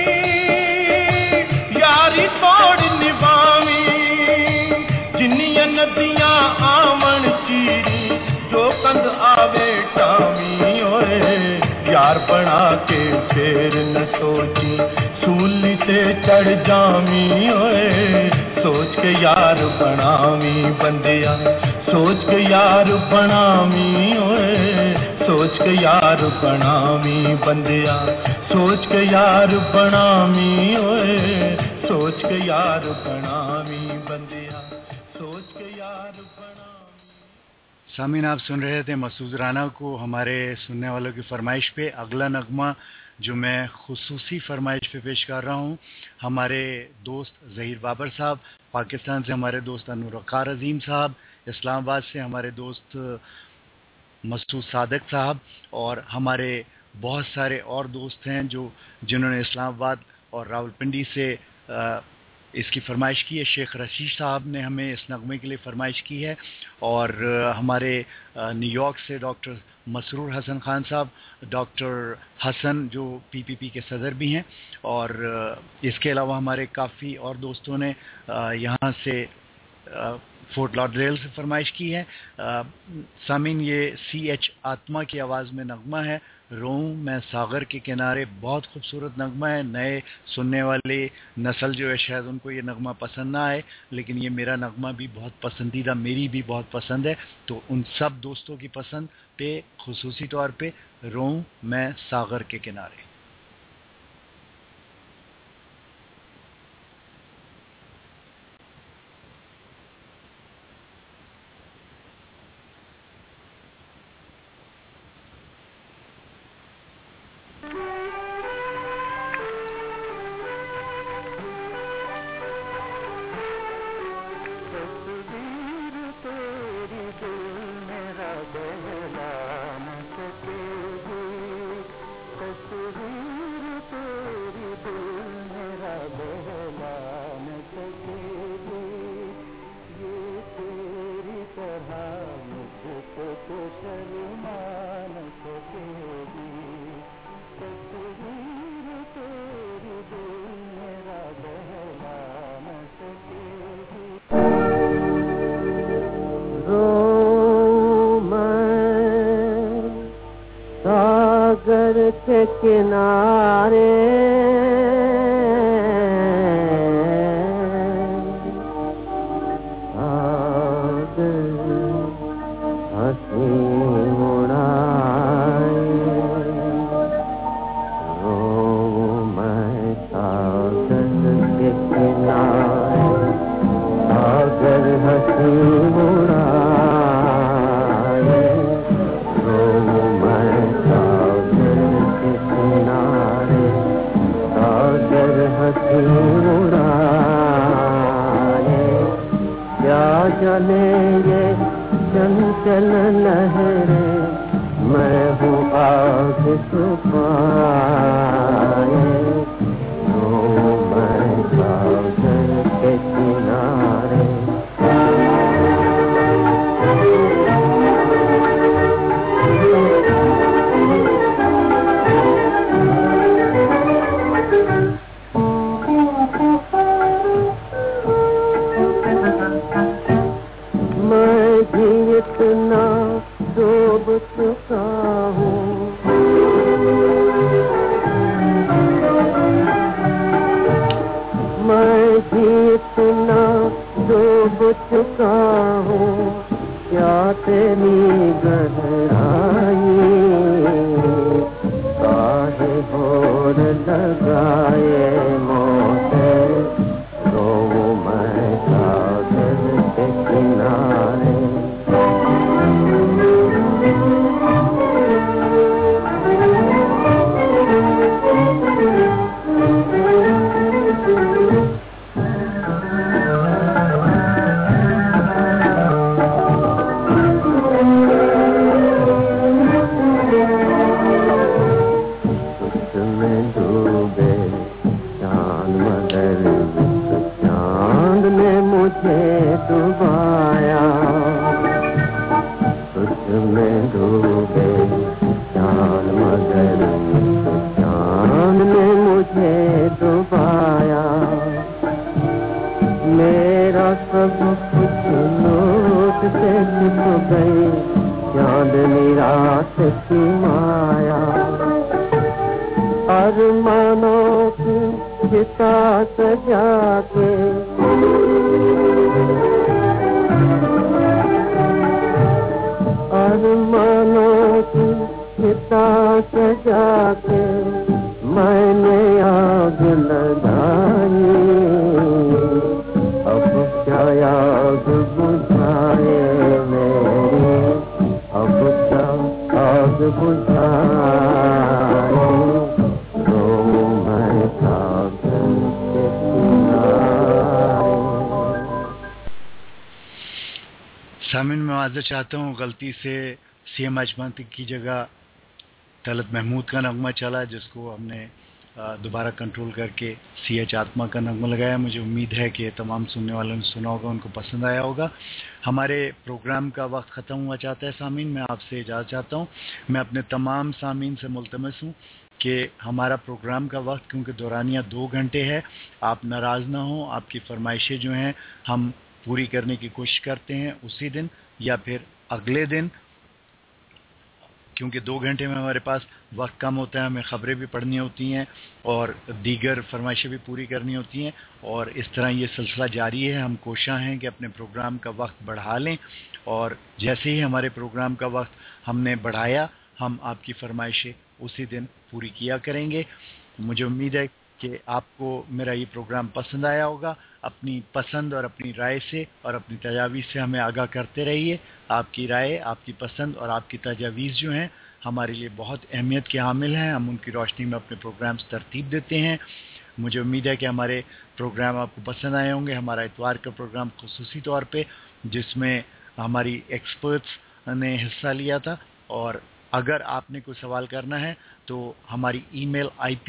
यारी तोड़ निभावी। जिन्नियां नदियां आवन चीरी, जो कंद आवे टावी ओए। यार बना के फिर न सोची सूली ते चढ़ जावी ओए, सोच के यार बनावी बंदिया, सोच के यार बनावी ओए, सोच के यार बनावी बंदिया, सोच के यार बनावी ओए, सोच के यार बनावी बंदिया, सोच के यार बनावी। सामीन, आप सुन रहे थे मसूद राना को हमारे सुनने वालों की फरमाइश पे। अगला नगमा जो मैं खुसूसी फरमाइश पे पेश कर रहा हूँ, हमारे दोस्त ज़हीर बाबर साहब, पाकिस्तान से हमारे दोस्त अनूर वक़ार अज़ीम साहब, इस्लामाबाद से हमारे दोस्त मसूद सादक साहब, और हमारे बहुत सारे और दोस्त हैं जिन्होंने इस्लामाबाद और रावलपिंडी से इसकी फरमाइश की है। शेख रशीद साहब ने हमें इस नगमे के लिए फरमाइश की है, और हमारे न्यूयॉर्क से डॉक्टर मसरूर हसन खान साहब, डॉक्टर हसन जो पीपीपी के सदर भी हैं, और इसके अलावा हमारे काफ़ी और दोस्तों ने यहाँ से फोर्ट लॉडरडेल से फरमाइश की है। सामीन, ये CH आत्मा की आवाज़ में नगमा है, रोऊं मैं सागर के किनारे। बहुत खूबसूरत नगमा है। नए सुनने वाले नस्ल जो है शायद उनको ये नगमा पसंद ना आए, लेकिन ये मेरा नगमा भी बहुत पसंदीदा, मेरी भी बहुत पसंद है। तो उन सब दोस्तों की पसंद पे खुसूसी तौर पे रोऊं मैं सागर के किनारे। सागर के किनारे हंसी उड़ाए मैं सागर के किनारे सागर हंसी उड़ाए मैं सागर के किनारे सागर हंसी उड़ाए क्या जाने ये चंचल लहरें मैं हूँ आग छुपाए मैं सागर के किनारे इतना डूब चुका हूँ मैं भी इतना डूब चुका हूँ क्या तेरी गहराई काहे होर लगाए मोटे रो मैं सागर के किनारे डुबाया तुझमें डूबे चांद मगर चांद ने मुझे डुबाया मेरा सब कुछ लौट से छुप गई चांदनी रात की माया अरमानों की चिता सजा के अरमानों की चिता सजा के मैंने आग लगाई अब क्या आग बुझाए मेरी अब क्या आग बुझाए तो मैं सागर के किनारे। सामिन मैं माज़रत चाहता हूँ गलती से सीएम अजमत की जगह तलत महमूद का नगमा चला जिसको हमने दोबारा कंट्रोल करके CH आत्मा का नगमा लगाया। मुझे उम्मीद है कि तमाम सुनने वालों ने सुना होगा, उनको पसंद आया होगा। हमारे प्रोग्राम का वक्त ख़त्म हुआ चाहता है सामीन, मैं आपसे इजाज़त चाहता हूँ। मैं अपने तमाम सामीन से मुल्तमस हूँ कि हमारा प्रोग्राम का वक्त क्योंकि दौरानिया 2 घंटे है, आप नाराज़ ना हो। आपकी फरमाइशें जो हैं हम पूरी करने की कोशिश करते हैं उसी दिन या फिर अगले दिन, क्योंकि 2 घंटे में हमारे पास वक्त कम होता है, हमें ख़बरें भी पढ़नी होती हैं और दीगर फरमाइशें भी पूरी करनी होती हैं और इस तरह ये सिलसिला जारी है। हम कोशिश हैं कि अपने प्रोग्राम का वक्त बढ़ा लें और जैसे ही हमारे प्रोग्राम का वक्त हमने बढ़ाया हम आपकी फरमाइशें उसी दिन पूरी किया करेंगे। मुझे उम्मीद है कि आपको मेरा ये प्रोग्राम पसंद आया होगा। अपनी पसंद और अपनी राय से और अपनी तजावीज़ से हमें आगाह करते रहिए। आपकी राय, आपकी पसंद और आपकी तजावीज़ जो हैं हमारे लिए बहुत अहमियत के हामिल हैं। हम उनकी रोशनी में अपने प्रोग्राम्स तरतीब देते हैं। मुझे उम्मीद है कि हमारे प्रोग्राम आपको पसंद आए होंगे। हमारा इतवार का प्रोग्राम खुसूसी तौर पे जिसमें हमारी एक्सपर्ट्स ने हिस्सा लिया था और अगर आपने कोई सवाल करना है तो हमारी ईमेल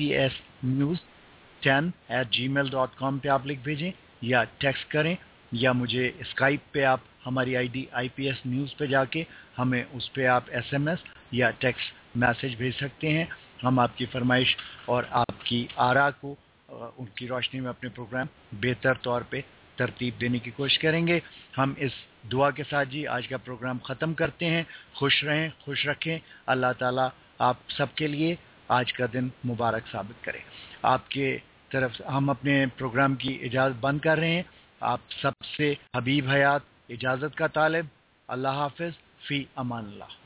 ipsnews10@gmail.com पे आप लिख भेजें या टेक्स्ट करें या मुझे स्काइप पे आप हमारी आईडी IPS न्यूज़ पे जाके हमें उस पे आप SMS या टेक्स्ट मैसेज भेज सकते हैं। हम आपकी फरमाइश और आपकी आरा को उनकी रोशनी में अपने प्रोग्राम बेहतर तौर पे तरतीब देने की कोशिश करेंगे। हम इस दुआ के साथ जी आज का प्रोग्राम ख़त्म करते हैं। खुश रहें, खुश रखें। अल्लाह ताला आप सबके लिए आज का दिन मुबारक साबित करे। आपके तरफ हम अपने प्रोग्राम की इजाज़त बंद कर रहे हैं। आप सबसे हबीब हयात इजाज़त का तालिब। अल्लाह हाफिज़, फ़ी अमान अल्लाह।